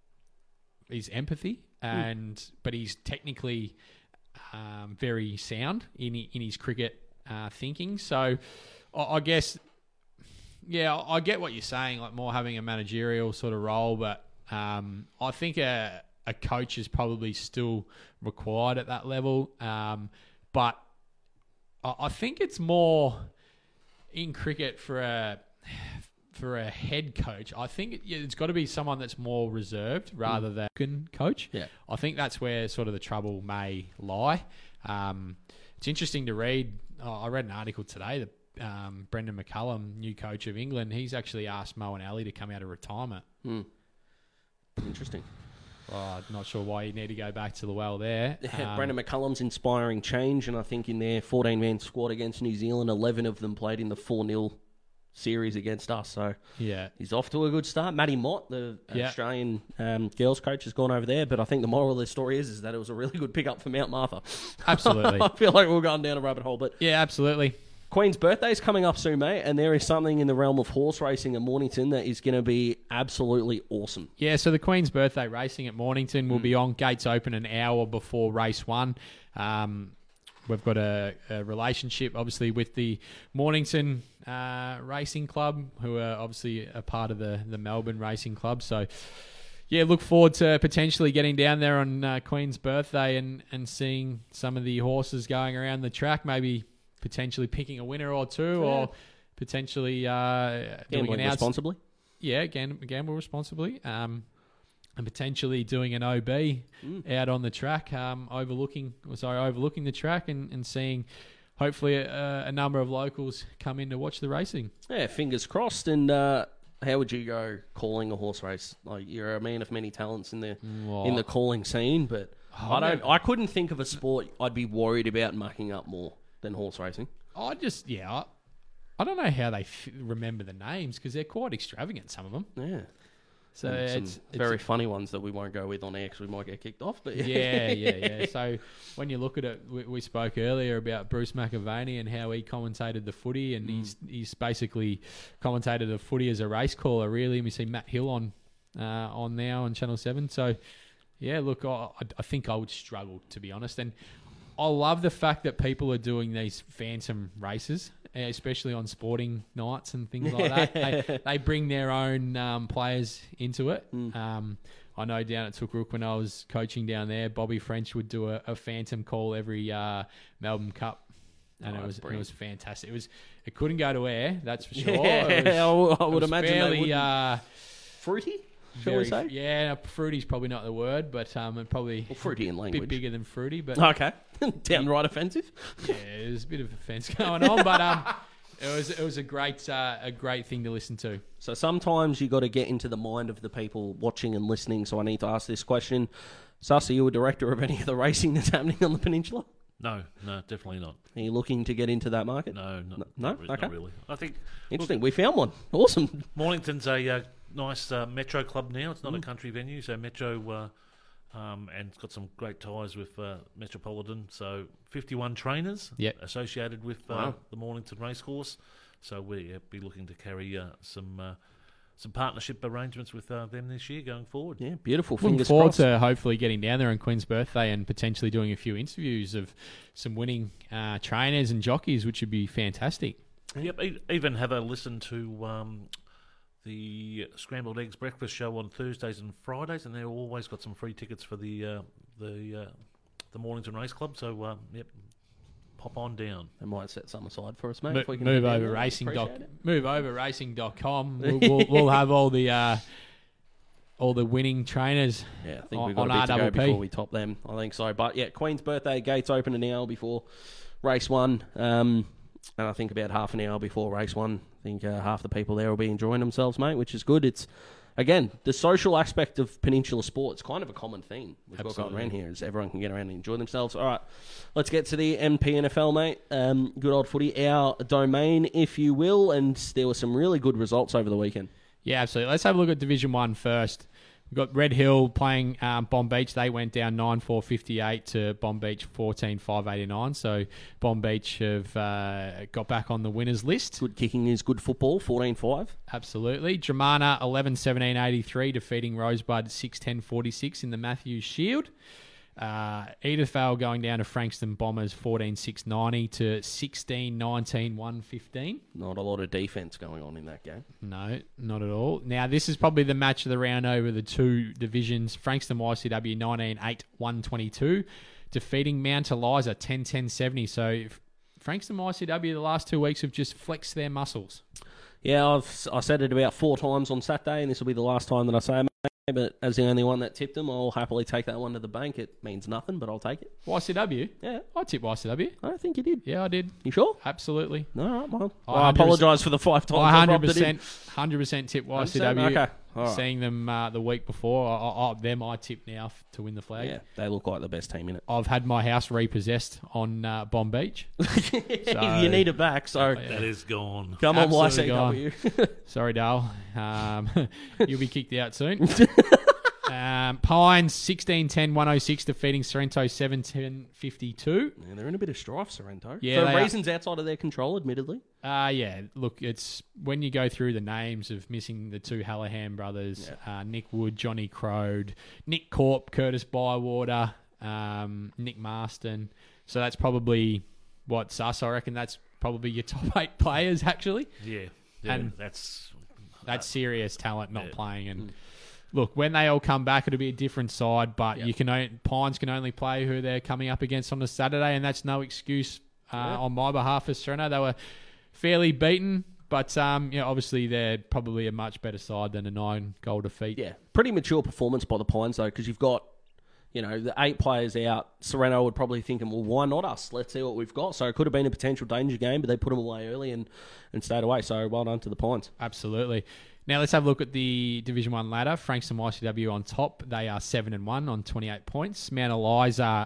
empathy, but he's technically very sound in his cricket thinking. So I guess... Yeah, I get what you're saying, like more having a managerial sort of role, but I think a coach is probably still required at that level. But I think it's more in cricket for a head coach. I think it's got to be someone that's more reserved rather than coach. Yeah. I think that's where sort of the trouble may lie. It's interesting to read. I read an article today that Brendan McCullum, new coach of England, he's actually asked Moeen Ali to come out of retirement. Interesting. I'm not sure why you need to go back to the well there. Brendan McCullum's inspiring change, and I think in their 14-man squad against New Zealand, 11 of them played in the 4-0 series against us. So yeah, he's off to a good start. Maddie Mott, the Australian girls coach, has gone over there, but I think the moral of the story is that it was a really good pickup for Mount Martha. Absolutely. I feel like we're going down a rabbit hole, but yeah, absolutely. Queen's birthday is coming up soon, mate, and there is something in the realm of horse racing at Mornington that is going to be absolutely awesome. Yeah, so the Queen's birthday racing at Mornington will be on. Gates open an hour before race 1. We've got a relationship, obviously, with the Mornington Racing Club, who are obviously a part of the Melbourne Racing Club. So, yeah, look forward to potentially getting down there on Queen's birthday and seeing some of the horses going around the track, maybe potentially picking a winner or two, or potentially doing an responsibly. Yeah, gamble responsibly. And potentially doing an OB out on the track, overlooking the track and seeing hopefully a number of locals come in to watch the racing. Yeah, fingers crossed. And how would you go calling a horse race? Like, you're a man of many talents in the calling scene, but I couldn't think of a sport I'd be worried about mucking up more than horse racing. I don't know how they remember the names, because they're quite extravagant, some of them. Yeah. So it's very funny ones that we won't go with on air because we might get kicked off. But yeah. So when you look at it, we spoke earlier about Bruce McAvaney and how he commentated the footy, and he's basically commentated the footy as a race caller, really. And we see Matt Hill on now on Channel 7. So, yeah, look, I think I would struggle, to be honest. And I love the fact that people are doing these phantom races, especially on sporting nights and things like that. They bring their own players into it. I know down at Tookrook, when I was coaching down there, Bobby French would do a phantom call every Melbourne Cup, and it was fantastic. It couldn't go to air, that's for sure. I would imagine fairly fruity. Shall we say? Yeah, fruity's probably not the word, but probably fruity in language. A bit bigger than fruity, but okay, downright offensive. Yeah, there's a bit of offence going on, but it was a great thing to listen to. So sometimes you got to get into the mind of the people watching and listening. So I need to ask this question: Sus, are you a director of any of the racing that's happening on the peninsula? No, definitely not. Are you looking to get into that market? No, okay. Not really. I think interesting. We found one. Awesome. Mornington's a nice metro club now. It's not a country venue, so metro, and it's got some great ties with Metropolitan. So 51 trainers associated with the Mornington Racecourse. So we'll be looking to carry some partnership arrangements with them this year going forward. Yeah, beautiful. Looking Fingers forward crossed. to hopefully getting down there on Queen's birthday and potentially doing a few interviews of some winning trainers and jockeys, which would be fantastic. Yep, even have a listen to the Scrambled Eggs Breakfast Show on Thursdays and Fridays, and they've always got some free tickets for the Mornington Race Club. So, pop on down. They might set some aside for us, mate. If we can Move do that. over Appreciate it. racing.com. We'll have all the winning trainers. Yeah, I think on we've got a bit to go RWP. before we top them. I think so. But yeah, Queen's birthday gates open an hour before race one. And I think about half an hour before race one. I think half the people there will be enjoying themselves, mate, which is good. It's, again, the social aspect of Peninsula sports, kind of a common theme we've got going around here, is everyone can get around and enjoy themselves. All right, let's get to the NPNFL, mate. Good old footy, our domain, if you will, and there were some really good results over the weekend. Yeah, absolutely. Let's have a look at Division 1 first. We've got Red Hill playing Bomb Beach. They went down 9-4-58 to Bomb Beach 14-5-89. So Bomb Beach have got back on the winners list. Good kicking is good football, 14-5. Absolutely. Dramana 11-17-83, defeating Rosebud 6-10-46 in the Matthews Shield. Edithvale going down to Frankston Bombers 14-6-90 to 16-19-115. Not a lot of defence going on in that game. No, not at all. Now, this is probably the match of the round over the two divisions. Frankston YCW 19-8-122, defeating Mount Eliza 10-10-70. So Frankston YCW the last 2 weeks have just flexed their muscles. Yeah, I said it about 4 times on Saturday, and this will be the last time that I say it, mate. But as the only one that tipped them, I'll happily take that one to the bank. It means nothing, but I'll take it. YCW? Yeah. I tipped YCW. I think you did. Yeah, I did. You sure? Absolutely. No, well, I I apologise for the 5 times I I robbed it in. 100% tip 100%? YCW. Okay. All right. Seeing them the week before, them I tip now to win the flag. Yeah, they look like the best team in it. I've had my house repossessed on Bomb Beach. You need it back, so That is gone. come on, Absolutely YCW. Sorry, Dale. You'll be kicked out soon. Pines 16-10-106, defeating Sorrento 7-10-52. Yeah, they're in a bit of strife, Sorrento. Yeah, they for are. reasons outside of their control, admittedly. Yeah, look, it's when you go through the names of missing the two Hallahan brothers, Nick Wood, Johnny Crode, Nick Corp, Curtis Bywater, Nick Marston. So that's probably what's us. I reckon that's probably your top 8 players, actually. Yeah, And that's serious talent not playing. And look, when they all come back, it'll be a different side. But you can Pines can only play who they're coming up against on a Saturday, and that's no excuse on my behalf as Serena. They were fairly beaten, but obviously they're probably a much better side than a 9-goal defeat. Yeah, pretty mature performance by the Pines, though, because you've got, the 8 players out. Sereno would probably thinking, well, why not us? Let's see what we've got. So it could have been a potential danger game, but they put them away early and stayed away. So well done to the Pines. Absolutely. Now let's have a look at the Division 1 ladder. Frankston YCW on top. They are 7-1 on 28 points. Mount Eliza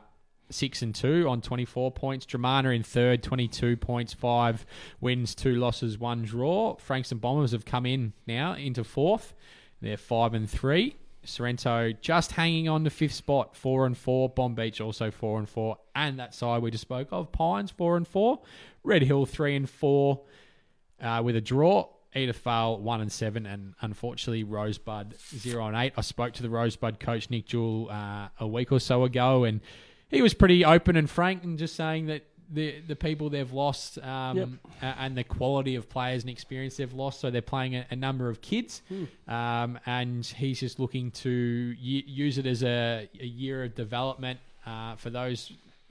6-2 on 24 points. Dramana in third, 22 points, 5 wins, 2 losses, 1 draw. Frankston Bombers have come in now into fourth. They're 5-3. Sorrento just hanging on to 5th spot, 4-4. Bomb Beach also 4-4. And that side we just spoke of, Pines 4-4. Red Hill 3-4 with a draw. Edithvale 1-7, and unfortunately Rosebud 0-8. I spoke to the Rosebud coach Nick Jewell a week or so ago, and he was pretty open and frank and just saying that the people they've lost and the quality of players and experience they've lost. So they're playing a number of kids, and he's just looking to use it as a year of development for those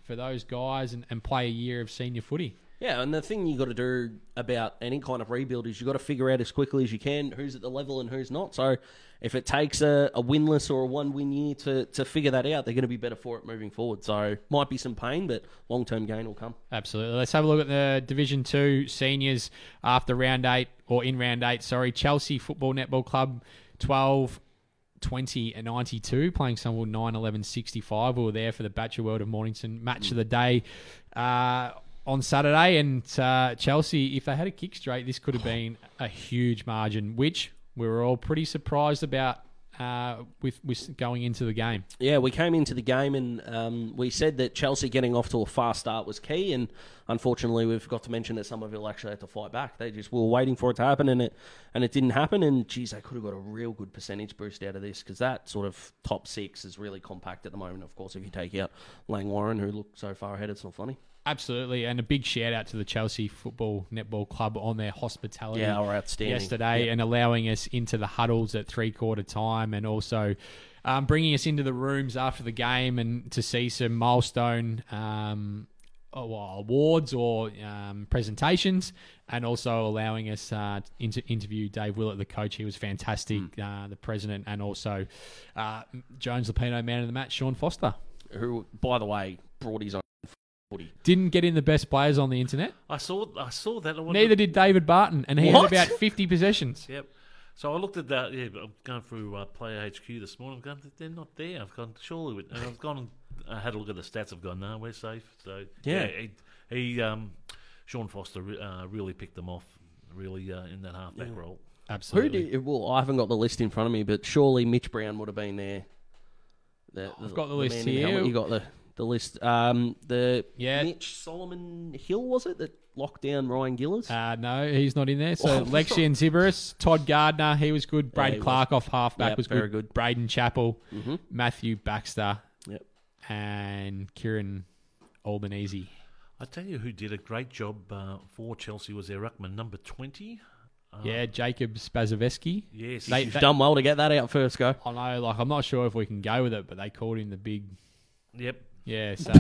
guys and play a year of senior footy. Yeah, and the thing you got to do about any kind of rebuild is you got to figure out as quickly as you can who's at the level and who's not. So if it takes a winless or a 1-win year to figure that out, they're going to be better for it moving forward. So might be some pain, but long-term gain will come. Absolutely. Let's have a look at the Division 2 seniors after round 8, or in round 8, sorry. Chelsea Football Netball Club 12-20-92, playing Sunwell 9-11-65. We were there for the Bachelor World of Mornington match of the day on Saturday, and Chelsea, if they had a kick straight, this could have been a huge margin, which we were all pretty surprised about with going into the game. Yeah, we came into the game and we said that Chelsea getting off to a fast start was key, and unfortunately we forgot to mention that Somerville actually had to fight back. They just were waiting for it to happen, and it didn't happen, and geez, they could have got a real good percentage boost out of this, because that sort of top 6 is really compact at the moment. Of course, if you take out Lang Warren, who looked so far ahead, it's not funny. Absolutely, and a big shout out to the Chelsea Football Netball Club on their hospitality outstanding yesterday, and allowing us into the huddles at 3/4 time, and also bringing us into the rooms after the game and to see some milestone awards or presentations, and also allowing us to interview Dave Willett, the coach. He was fantastic, the president, and also Jones Lapino man of the match, Sean Foster. Who, by the way, brought his own footy. Didn't get in the best players on the internet. I saw that. Neither did David Barton, and he had about 50 possessions. Yep. So I looked at that. Yeah, I'm going through Player HQ this morning. I'm going, they're not there. I've gone, surely. And I've gone and had a look at the stats. I've gone, no, we're safe. So Yeah. he Sean Foster really picked them off, really in that halfback role. Absolutely. Well, I haven't got the list in front of me, but surely Mitch Brown would have been there. I've got the list man in here. helmet. You got the list. Mitch Solomon Hill, was it, that locked down Ryan Gillis? No, he's not in there. So Lexian Zibaris, Todd Gardner, he was good. Brad Clark off halfback was very good. good. Braden Chappell, Matthew Baxter, and Kieran Albanese. I tell you who did a great job for Chelsea was their ruckman, number 20. Jacob Spazoveski. Yes. You've done well to get that out first, go. I know, I'm not sure if we can go with it, but they called him the big... Yep. Yeah, so...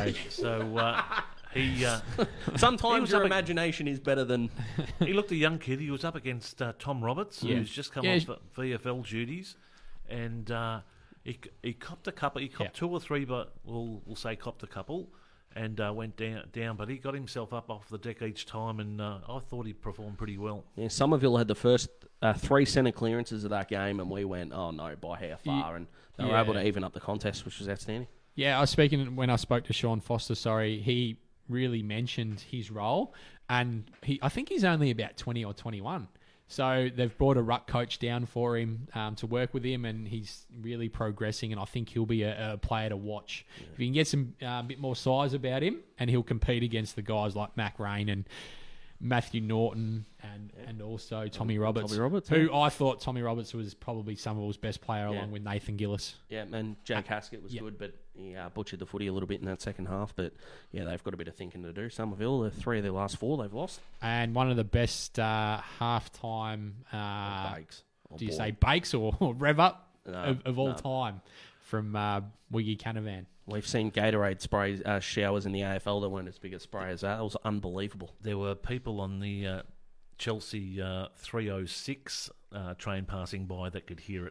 He Sometimes he your was imagination is better than... He looked a young kid. He was up against Tom Roberts, who's just come off VFL duties, and he copped a couple. He copped two or three, but we'll say copped a couple, and went down. But he got himself up off the deck each time, and I thought he performed pretty well. Yeah, Somerville had the first 3 centre clearances of that game, and we went, oh no, by how far? And they were able to even up the contest, which was outstanding. Yeah, when I spoke to Sean Foster, he really mentioned his role, and I think he's only about 20 or 21. So they've brought a ruck coach down for him to work with him, and he's really progressing, and I think he'll be a player to watch. Yeah. If he can get some bit more size about him, and he'll compete against the guys like Mac Rain and Matthew Norton and also Tommy Roberts, who I thought Tommy Roberts was probably Somerville's best player along with Nathan Gillis. Yeah, and Jake Haskett was good, but he butchered the footy a little bit in that second half. But yeah, they've got a bit of thinking to do. Somerville, the 3 of their last 4 they've lost. And one of the best halftime... Bakes. Do you say Bakes or Rev Up of all time from Wiggy Canavan? We've seen Gatorade sprays showers in the AFL that weren't as big a spray as that. It was unbelievable. There were people on the Chelsea 306 train passing by that could hear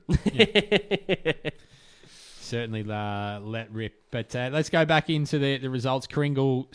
it. Certainly let rip. But let's go back into the results. Kringle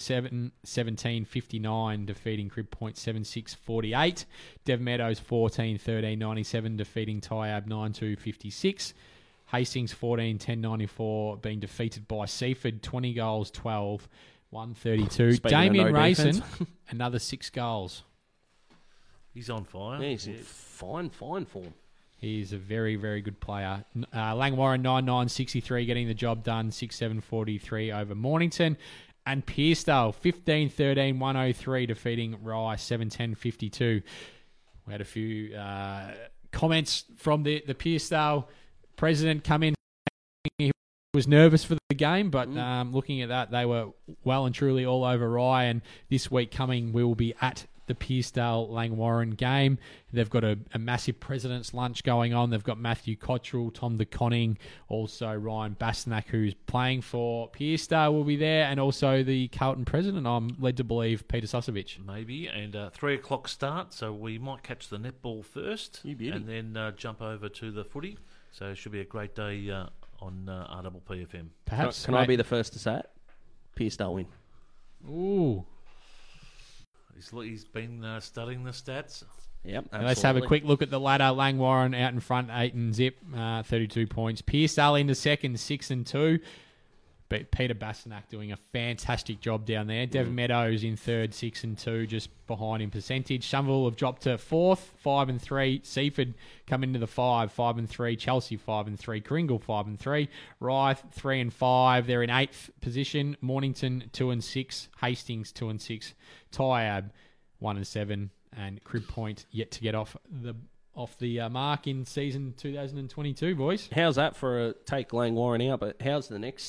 17-59 defeating Crib Point 76-48. Dev Meadows 14-13-97 defeating Tyab 9-2-56. Hastings 14-10-94 being defeated by Seaford 20 goals 12 132. Damien Rayson another 6 goals. He's on fire. Yeah, he's in fine form. He's a very, very good player. Langwarren 9-9-63 getting the job done 6-7-43 over Mornington. And Pearcedale 15-13-103 defeating Rye 7-10-52. We had a few comments from the Pearcedale president come in. He was nervous for the game, but looking at that, they were well and truly all over Rye. And this week coming, we will be at the Pearcedale Langwarren game. They've got a massive president's lunch going on. They've got Matthew Cottrell, Tom de Conning, also Ryan Bastanak, who's playing for Pearcedale, will be there, and also the Carlton president, I'm led to believe, Peter Susovich. Maybe, and 3 o'clock start, so we might catch the netball first, and then jump over to the footy. So it should be a great day on RPPFM. Perhaps. Can I be the first to say it? Pearcedale win. Ooh. He's been studying the stats. Yep, absolutely. Let's have a quick look at the ladder. Langwarren out in front, 8 and zip, 32 points. Pearcedale into second, 6 and 2. But Peter Bastanak doing a fantastic job down there. Devon Meadows in third, 6 and 2, just behind in percentage. Somerville have dropped to fourth, 5 and 3. Seaford come into the 5 and 3. Chelsea 5 and 3. Kringle 5 and 3. Rye 3 and 5. They're in 8th position. Mornington 2 and 6. Hastings 2 and 6. Tyab 1 and 7. And Crib Point yet to get off the mark in season 2022, boys. How's that for a take Langwarren out? But how's the next 6?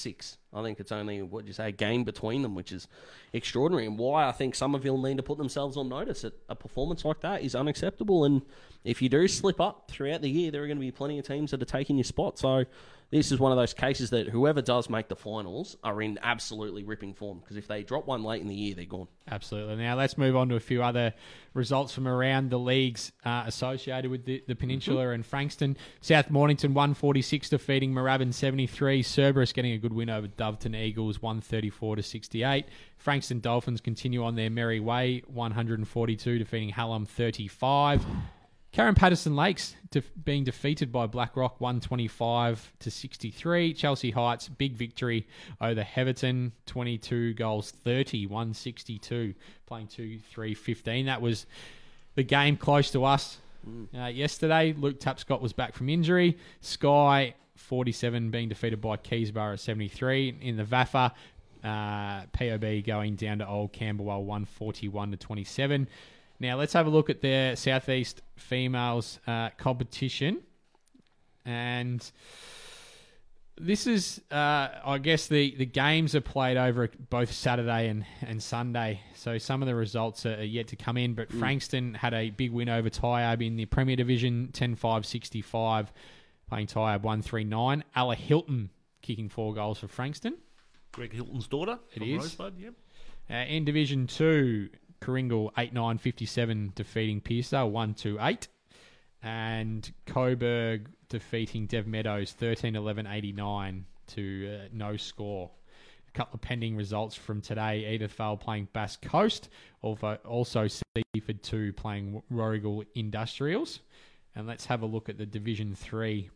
I think it's only, a game between them, which is extraordinary. And why I think Somerville need to put themselves on notice. A performance like that is unacceptable. And if you do slip up throughout the year, there are going to be plenty of teams that are taking your spot. So this is one of those cases that whoever does make the finals are in absolutely ripping form. Because if they drop one late in the year, they're gone. Absolutely. Now let's move on to a few other results from around the leagues associated with the Peninsula and Frankston. South Mornington 146 defeating Moorabbin 73. Cerberus getting a good win over Doveton Eagles 134-68. Frankston Dolphins continue on their merry way 142 defeating Hallam 35. Karen Patterson Lakes being defeated by Blackrock 125-63. Chelsea Heights, big victory over Heverton 22 goals 30, 162, playing 2-3-15. That was the game close to us yesterday. Luke Tapscott was back from injury. Sky 47 being defeated by Keysborough 73. In the VAFA, POB going down to Old Camberwell 141-27. Now, let's have a look at their Southeast females competition. And this is, I guess, the games are played over both Saturday and Sunday. So some of the results are yet to come in. But Frankston had a big win over Tyab in the Premier Division, 10-5-65, playing Tyab 139. Ella Hilton kicking 4 goals for Frankston. Greg Hilton's daughter from Rosebud, yep. In Division 2... Coringal 8-9-57 defeating Pearsall 1-8. And Coburg defeating Dev Meadows 13-11-89 to no score. A couple of pending results from today. Edithvale playing Bass Coast. Also Seaford 2 playing Warrigal Industrials. And let's have a look at the Division 3.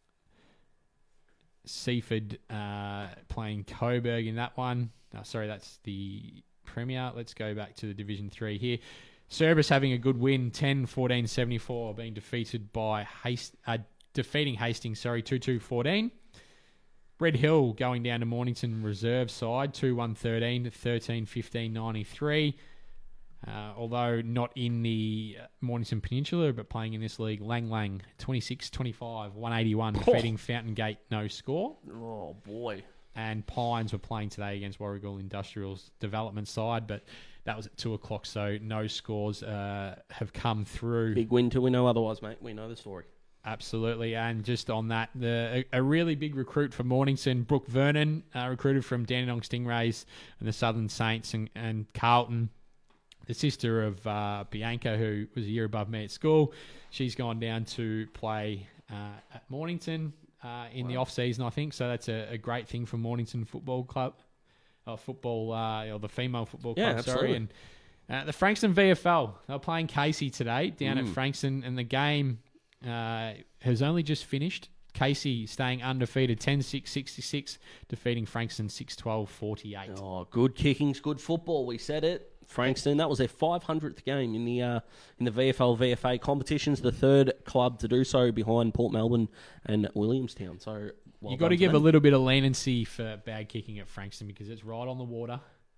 Seaford playing Coburg in that one. That's the Premier. Let's go back to the Division 3 here. Cerberus having a good win, 10-14-74, being defeated by defeating Hastings, 2-2-14. Red Hill going down to Mornington reserve side, 2-1-13, 13-15-93. Although not in the Mornington Peninsula, but playing in this league, Lang Lang, 26-25, 181, defeating Fountain Gate, no score. Oh, boy. And Pines were playing today against Warrigal Industrial's development side, but that was at 2 o'clock, so no scores have come through. Big win till we know otherwise, mate. We know the story. Absolutely, and just on that, a really big recruit for Mornington, Brooke Vernon, recruited from Dandenong Stingrays and the Southern Saints, and Carlton, the sister of Bianca, who was a year above me at school. She's gone down to play at Mornington in the off-season, I think. So that's a great thing for Mornington Football Club, or the female football club, absolutely. And the Frankston VFL, they were playing Casey today down at Frankston, and the game has only just finished. Casey staying undefeated, 10-6-66, defeating Frankston 6-12-48. Oh, good kickings, good football. We said it. Frankston, that was their 500th game in the VFL VFA competitions, the third club to do so behind Port Melbourne and Williamstown. So you got to give a little bit of leniency for bad kicking at Frankston because it's right on the water.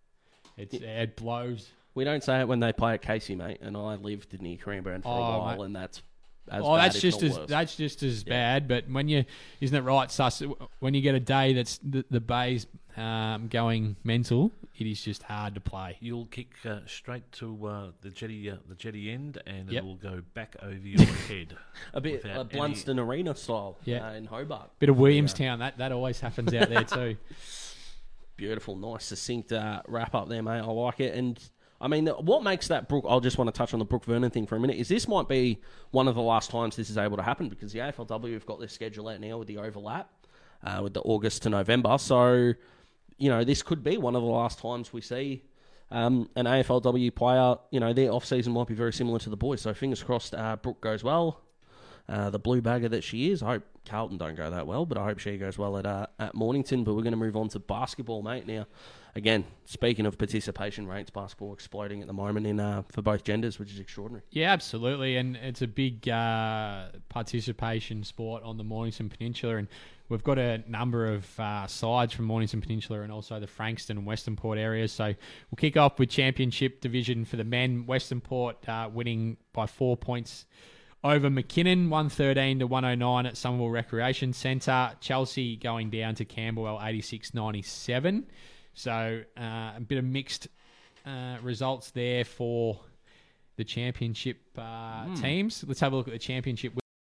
It blows. We don't say it when they play at Casey, mate. And I lived near Cranbourne for a while, and that's that's just as bad. But isn't it right, Sus? When you get a day that's the bay's going mental, it is just hard to play. You'll kick straight to the jetty end, and it will go back over your head. A bit like Blunston Arena style in Hobart. Bit of Williamstown. That always happens out there too. Beautiful, nice, succinct wrap up there, mate. I like it. And I mean, what makes that Brooke... I'll just want to touch on the Brooke Vernon thing for a minute. Is this might be one of the last times this is able to happen, because the AFLW have got their schedule out now with the overlap, with the August to November. So, this could be one of the last times we see an AFLW player. Their off-season might be very similar to the boys. So fingers crossed Brooke goes well. The blue bagger that she is. I hope Carlton don't go that well, but I hope she goes well at Mornington. But we're going to move on to basketball, mate. Now, again, speaking of participation rates, basketball exploding at the moment for both genders, which is extraordinary. Yeah, absolutely, and it's a big participation sport on the Mornington Peninsula, and we've got a number of sides from Mornington Peninsula and also the Frankston and Western Port areas. So we'll kick off with Championship Division for the men. Western Port winning by 4 points over McKinnon, 113 to 109 at Somerville Recreation Centre. Chelsea going down to Camberwell, 86-97. So a bit of mixed results there for the championship teams. Let's have a look at the championship.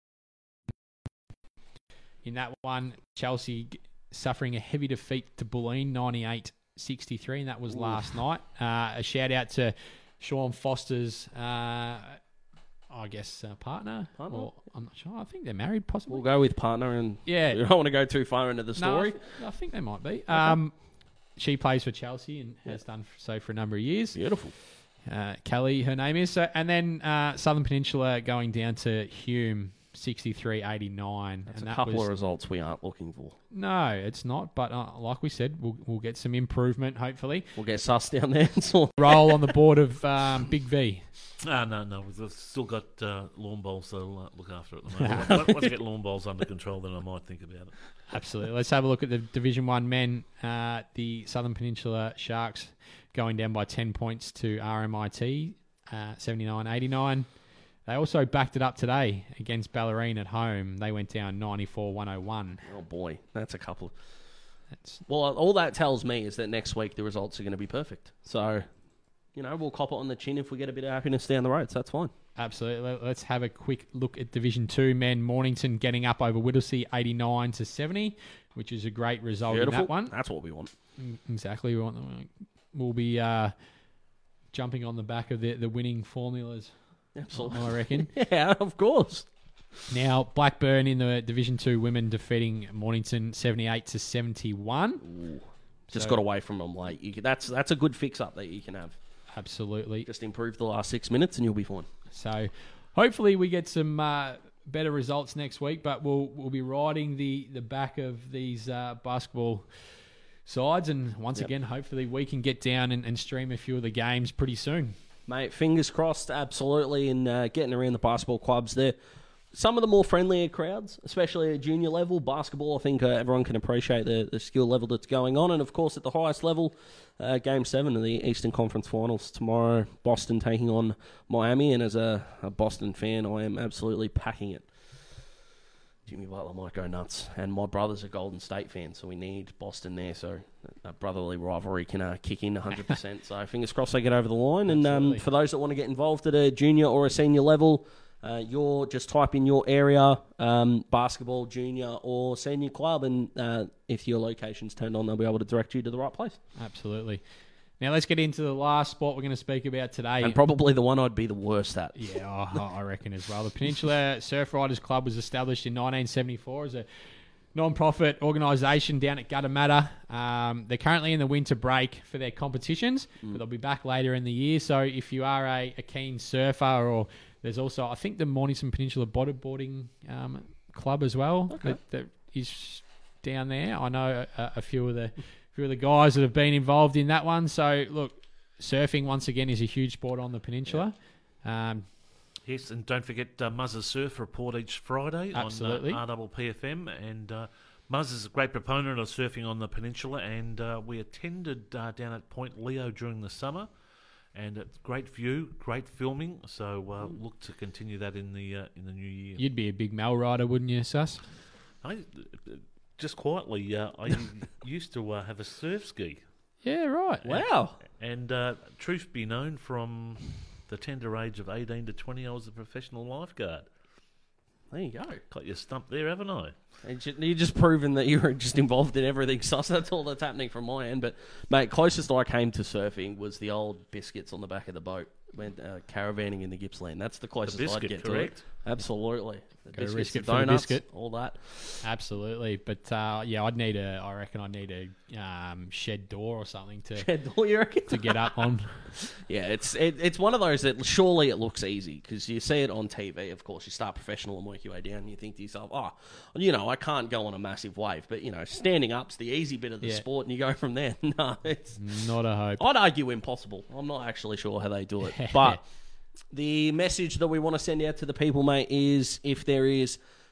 In that one, Chelsea suffering a heavy defeat to Bulleen, 98-63, and that was last night. A shout out to Sean Foster's partner. Or, I'm not sure. I think they're married, possibly. We'll go with partner, and you don't want to go too far into the story. No, I think they might be. She plays for Chelsea and has done so for a number of years. Beautiful. Kelly, her name is. And then Southern Peninsula going down to Hume, 63-89. That's a couple of results we aren't looking for. No, it's not. But like we said, we'll get some improvement, hopefully. We'll get Sus down there and sort roll on the board of Big V. No. We've still got lawn bowls, so look after it at the moment. Once I get lawn bowls under control, then I might think about it. Absolutely. Let's have a look at the Division 1 men. The Southern Peninsula Sharks going down by 10 points to RMIT, 79-89. They also backed it up today against Ballerine at home. They went down 94-101. Oh, boy. That's a couple. Well, all that tells me is that next week the results are going to be perfect. So, we'll cop it on the chin if we get a bit of happiness down the road. So that's fine. Absolutely. Let's have a quick look at Division 2 men. Mornington getting up over Whittlesea, 89-70, which is a great result in that one. That's what we want. Exactly. We'll be jumping on the back of the winning formulas. Absolutely. I reckon. Yeah, of course. Now, Blackburn in the Division 2 women defeating Mornington 78-71. Just got away from them late. That's a good fix-up that you can have. Absolutely. Just improve the last 6 minutes and you'll be fine. So, hopefully we get some better results next week, but we'll be riding the back of these basketball sides, and once again, hopefully we can get down and stream a few of the games pretty soon. Mate, fingers crossed, absolutely, and getting around the basketball clubs there. Some of the more friendlier crowds, especially at junior level. Basketball, I think everyone can appreciate the skill level that's going on. And, of course, at the highest level, Game 7 of the Eastern Conference Finals tomorrow, Boston taking on Miami. And as a Boston fan, I am absolutely packing it. Jimmy Butler might go nuts. And my brother's a Golden State fan, so we need Boston there. So a brotherly rivalry can kick in 100%. So fingers crossed they get over the line. And for those that want to get involved at a junior or a senior level, you're just type in your area, basketball, junior or senior club, and if your location's turned on, they'll be able to direct you to the right place. Absolutely. Now let's get into the last sport we're going to speak about today. And probably the one I'd be the worst at. Yeah, I reckon as well. The Peninsula Surf Riders Club was established in 1974 as a non-profit organisation down at Guttamatta. They're currently in the winter break for their competitions, but they'll be back later in the year. So if you are a keen surfer, or there's also, I think, the Mornington Peninsula Bodyboarding Club as well that is down there. I know a few of the guys that have been involved in that one. So, look, surfing, once again, is a huge sport on the peninsula. Yes, and don't forget Muzz's Surf Report each Friday on RPPFM. And Muzz is a great proponent of surfing on the peninsula, and we attended down at Point Leo during the summer. And it's great view, great filming. So look to continue that in the new year. You'd be a big Mel rider, wouldn't you, Sus? Just quietly, I used to have a surf ski. Yeah, right. Wow. And truth be known, from the tender age of 18 to 20, I was a professional lifeguard. There you go. Got you stumped there, haven't I? You're just proving that you're just involved in everything, Sus. That's all that's happening from my end. But, mate, closest I came to surfing was the old biscuits on the back of the boat. Went caravanning in the Gippsland. That's the closest I'd get correct? To it. Absolutely. The biscuits, risk it the donuts, for the biscuit. all that. Absolutely. But, I reckon I'd need a shed door or something to Shed door, you reckon? to get up on. Yeah, it's one of those that surely it looks easy because you see it on TV. Of course, you start professional and work your way down, and you think to yourself, I can't go on a massive wave, but standing up's the easy bit of the sport, and you go from there. No, it's not a hope. I'd argue impossible. I'm not actually sure how they do it, but the message that we want to send out to the people, mate, is if there is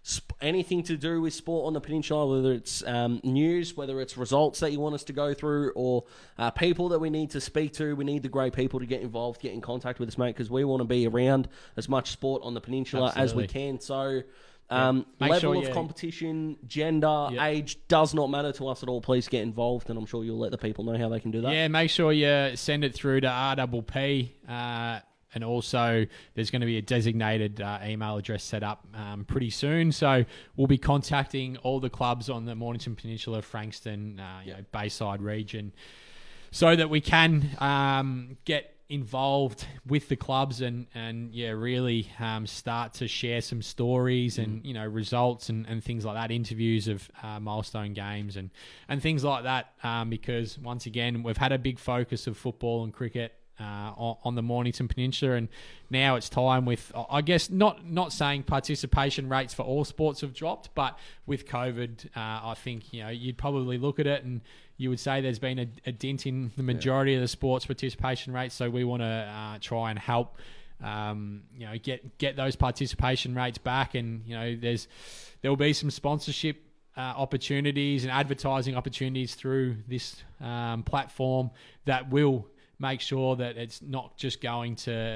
anything to do with sport on the peninsula, whether it's news, whether it's results that you want us to go through, or people that we need to speak to. We need the great people to get involved, get in contact with us, mate, because we want to be around as much sport on the peninsula as we can. So level of competition, gender, age does not matter to us at all. Please get involved, and I'm sure you'll let the people know how they can do that. Yeah, make sure you send it through to RPP. And also, there's going to be a designated email address set up pretty soon. So we'll be contacting all the clubs on the Mornington Peninsula, Frankston, Bayside region, so that we can get involved with the clubs and really start to share some stories and results and things like that, interviews of milestone games and things like that. Because once again, we've had a big focus of football and cricket on the Mornington Peninsula, and now it's time with, I guess, not saying participation rates for all sports have dropped, but with COVID, I think you'd probably look at it and you would say there's been a dent in the majority of the sports participation rates. So we want to try and help get those participation rates back, and there'll be some sponsorship opportunities and advertising opportunities through this platform that will make sure that it's not just going to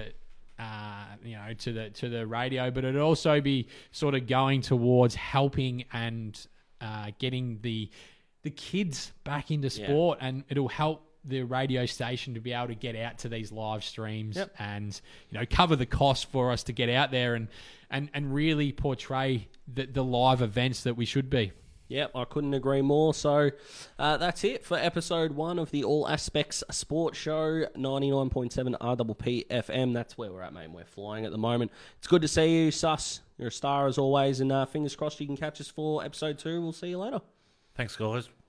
the radio, but it'll also be sort of going towards helping and getting the kids back into sport, and it'll help the radio station to be able to get out to these live streams and cover the cost for us to get out there and really portray the live events that we should be. Yep, I couldn't agree more. So that's it for episode 1 of the All Aspects Sports Show, 99.7 RPP FM. That's where we're at, mate. We're flying at the moment. It's good to see you, Sus. You're a star as always, and fingers crossed you can catch us for episode 2. We'll see you later. Thanks, guys.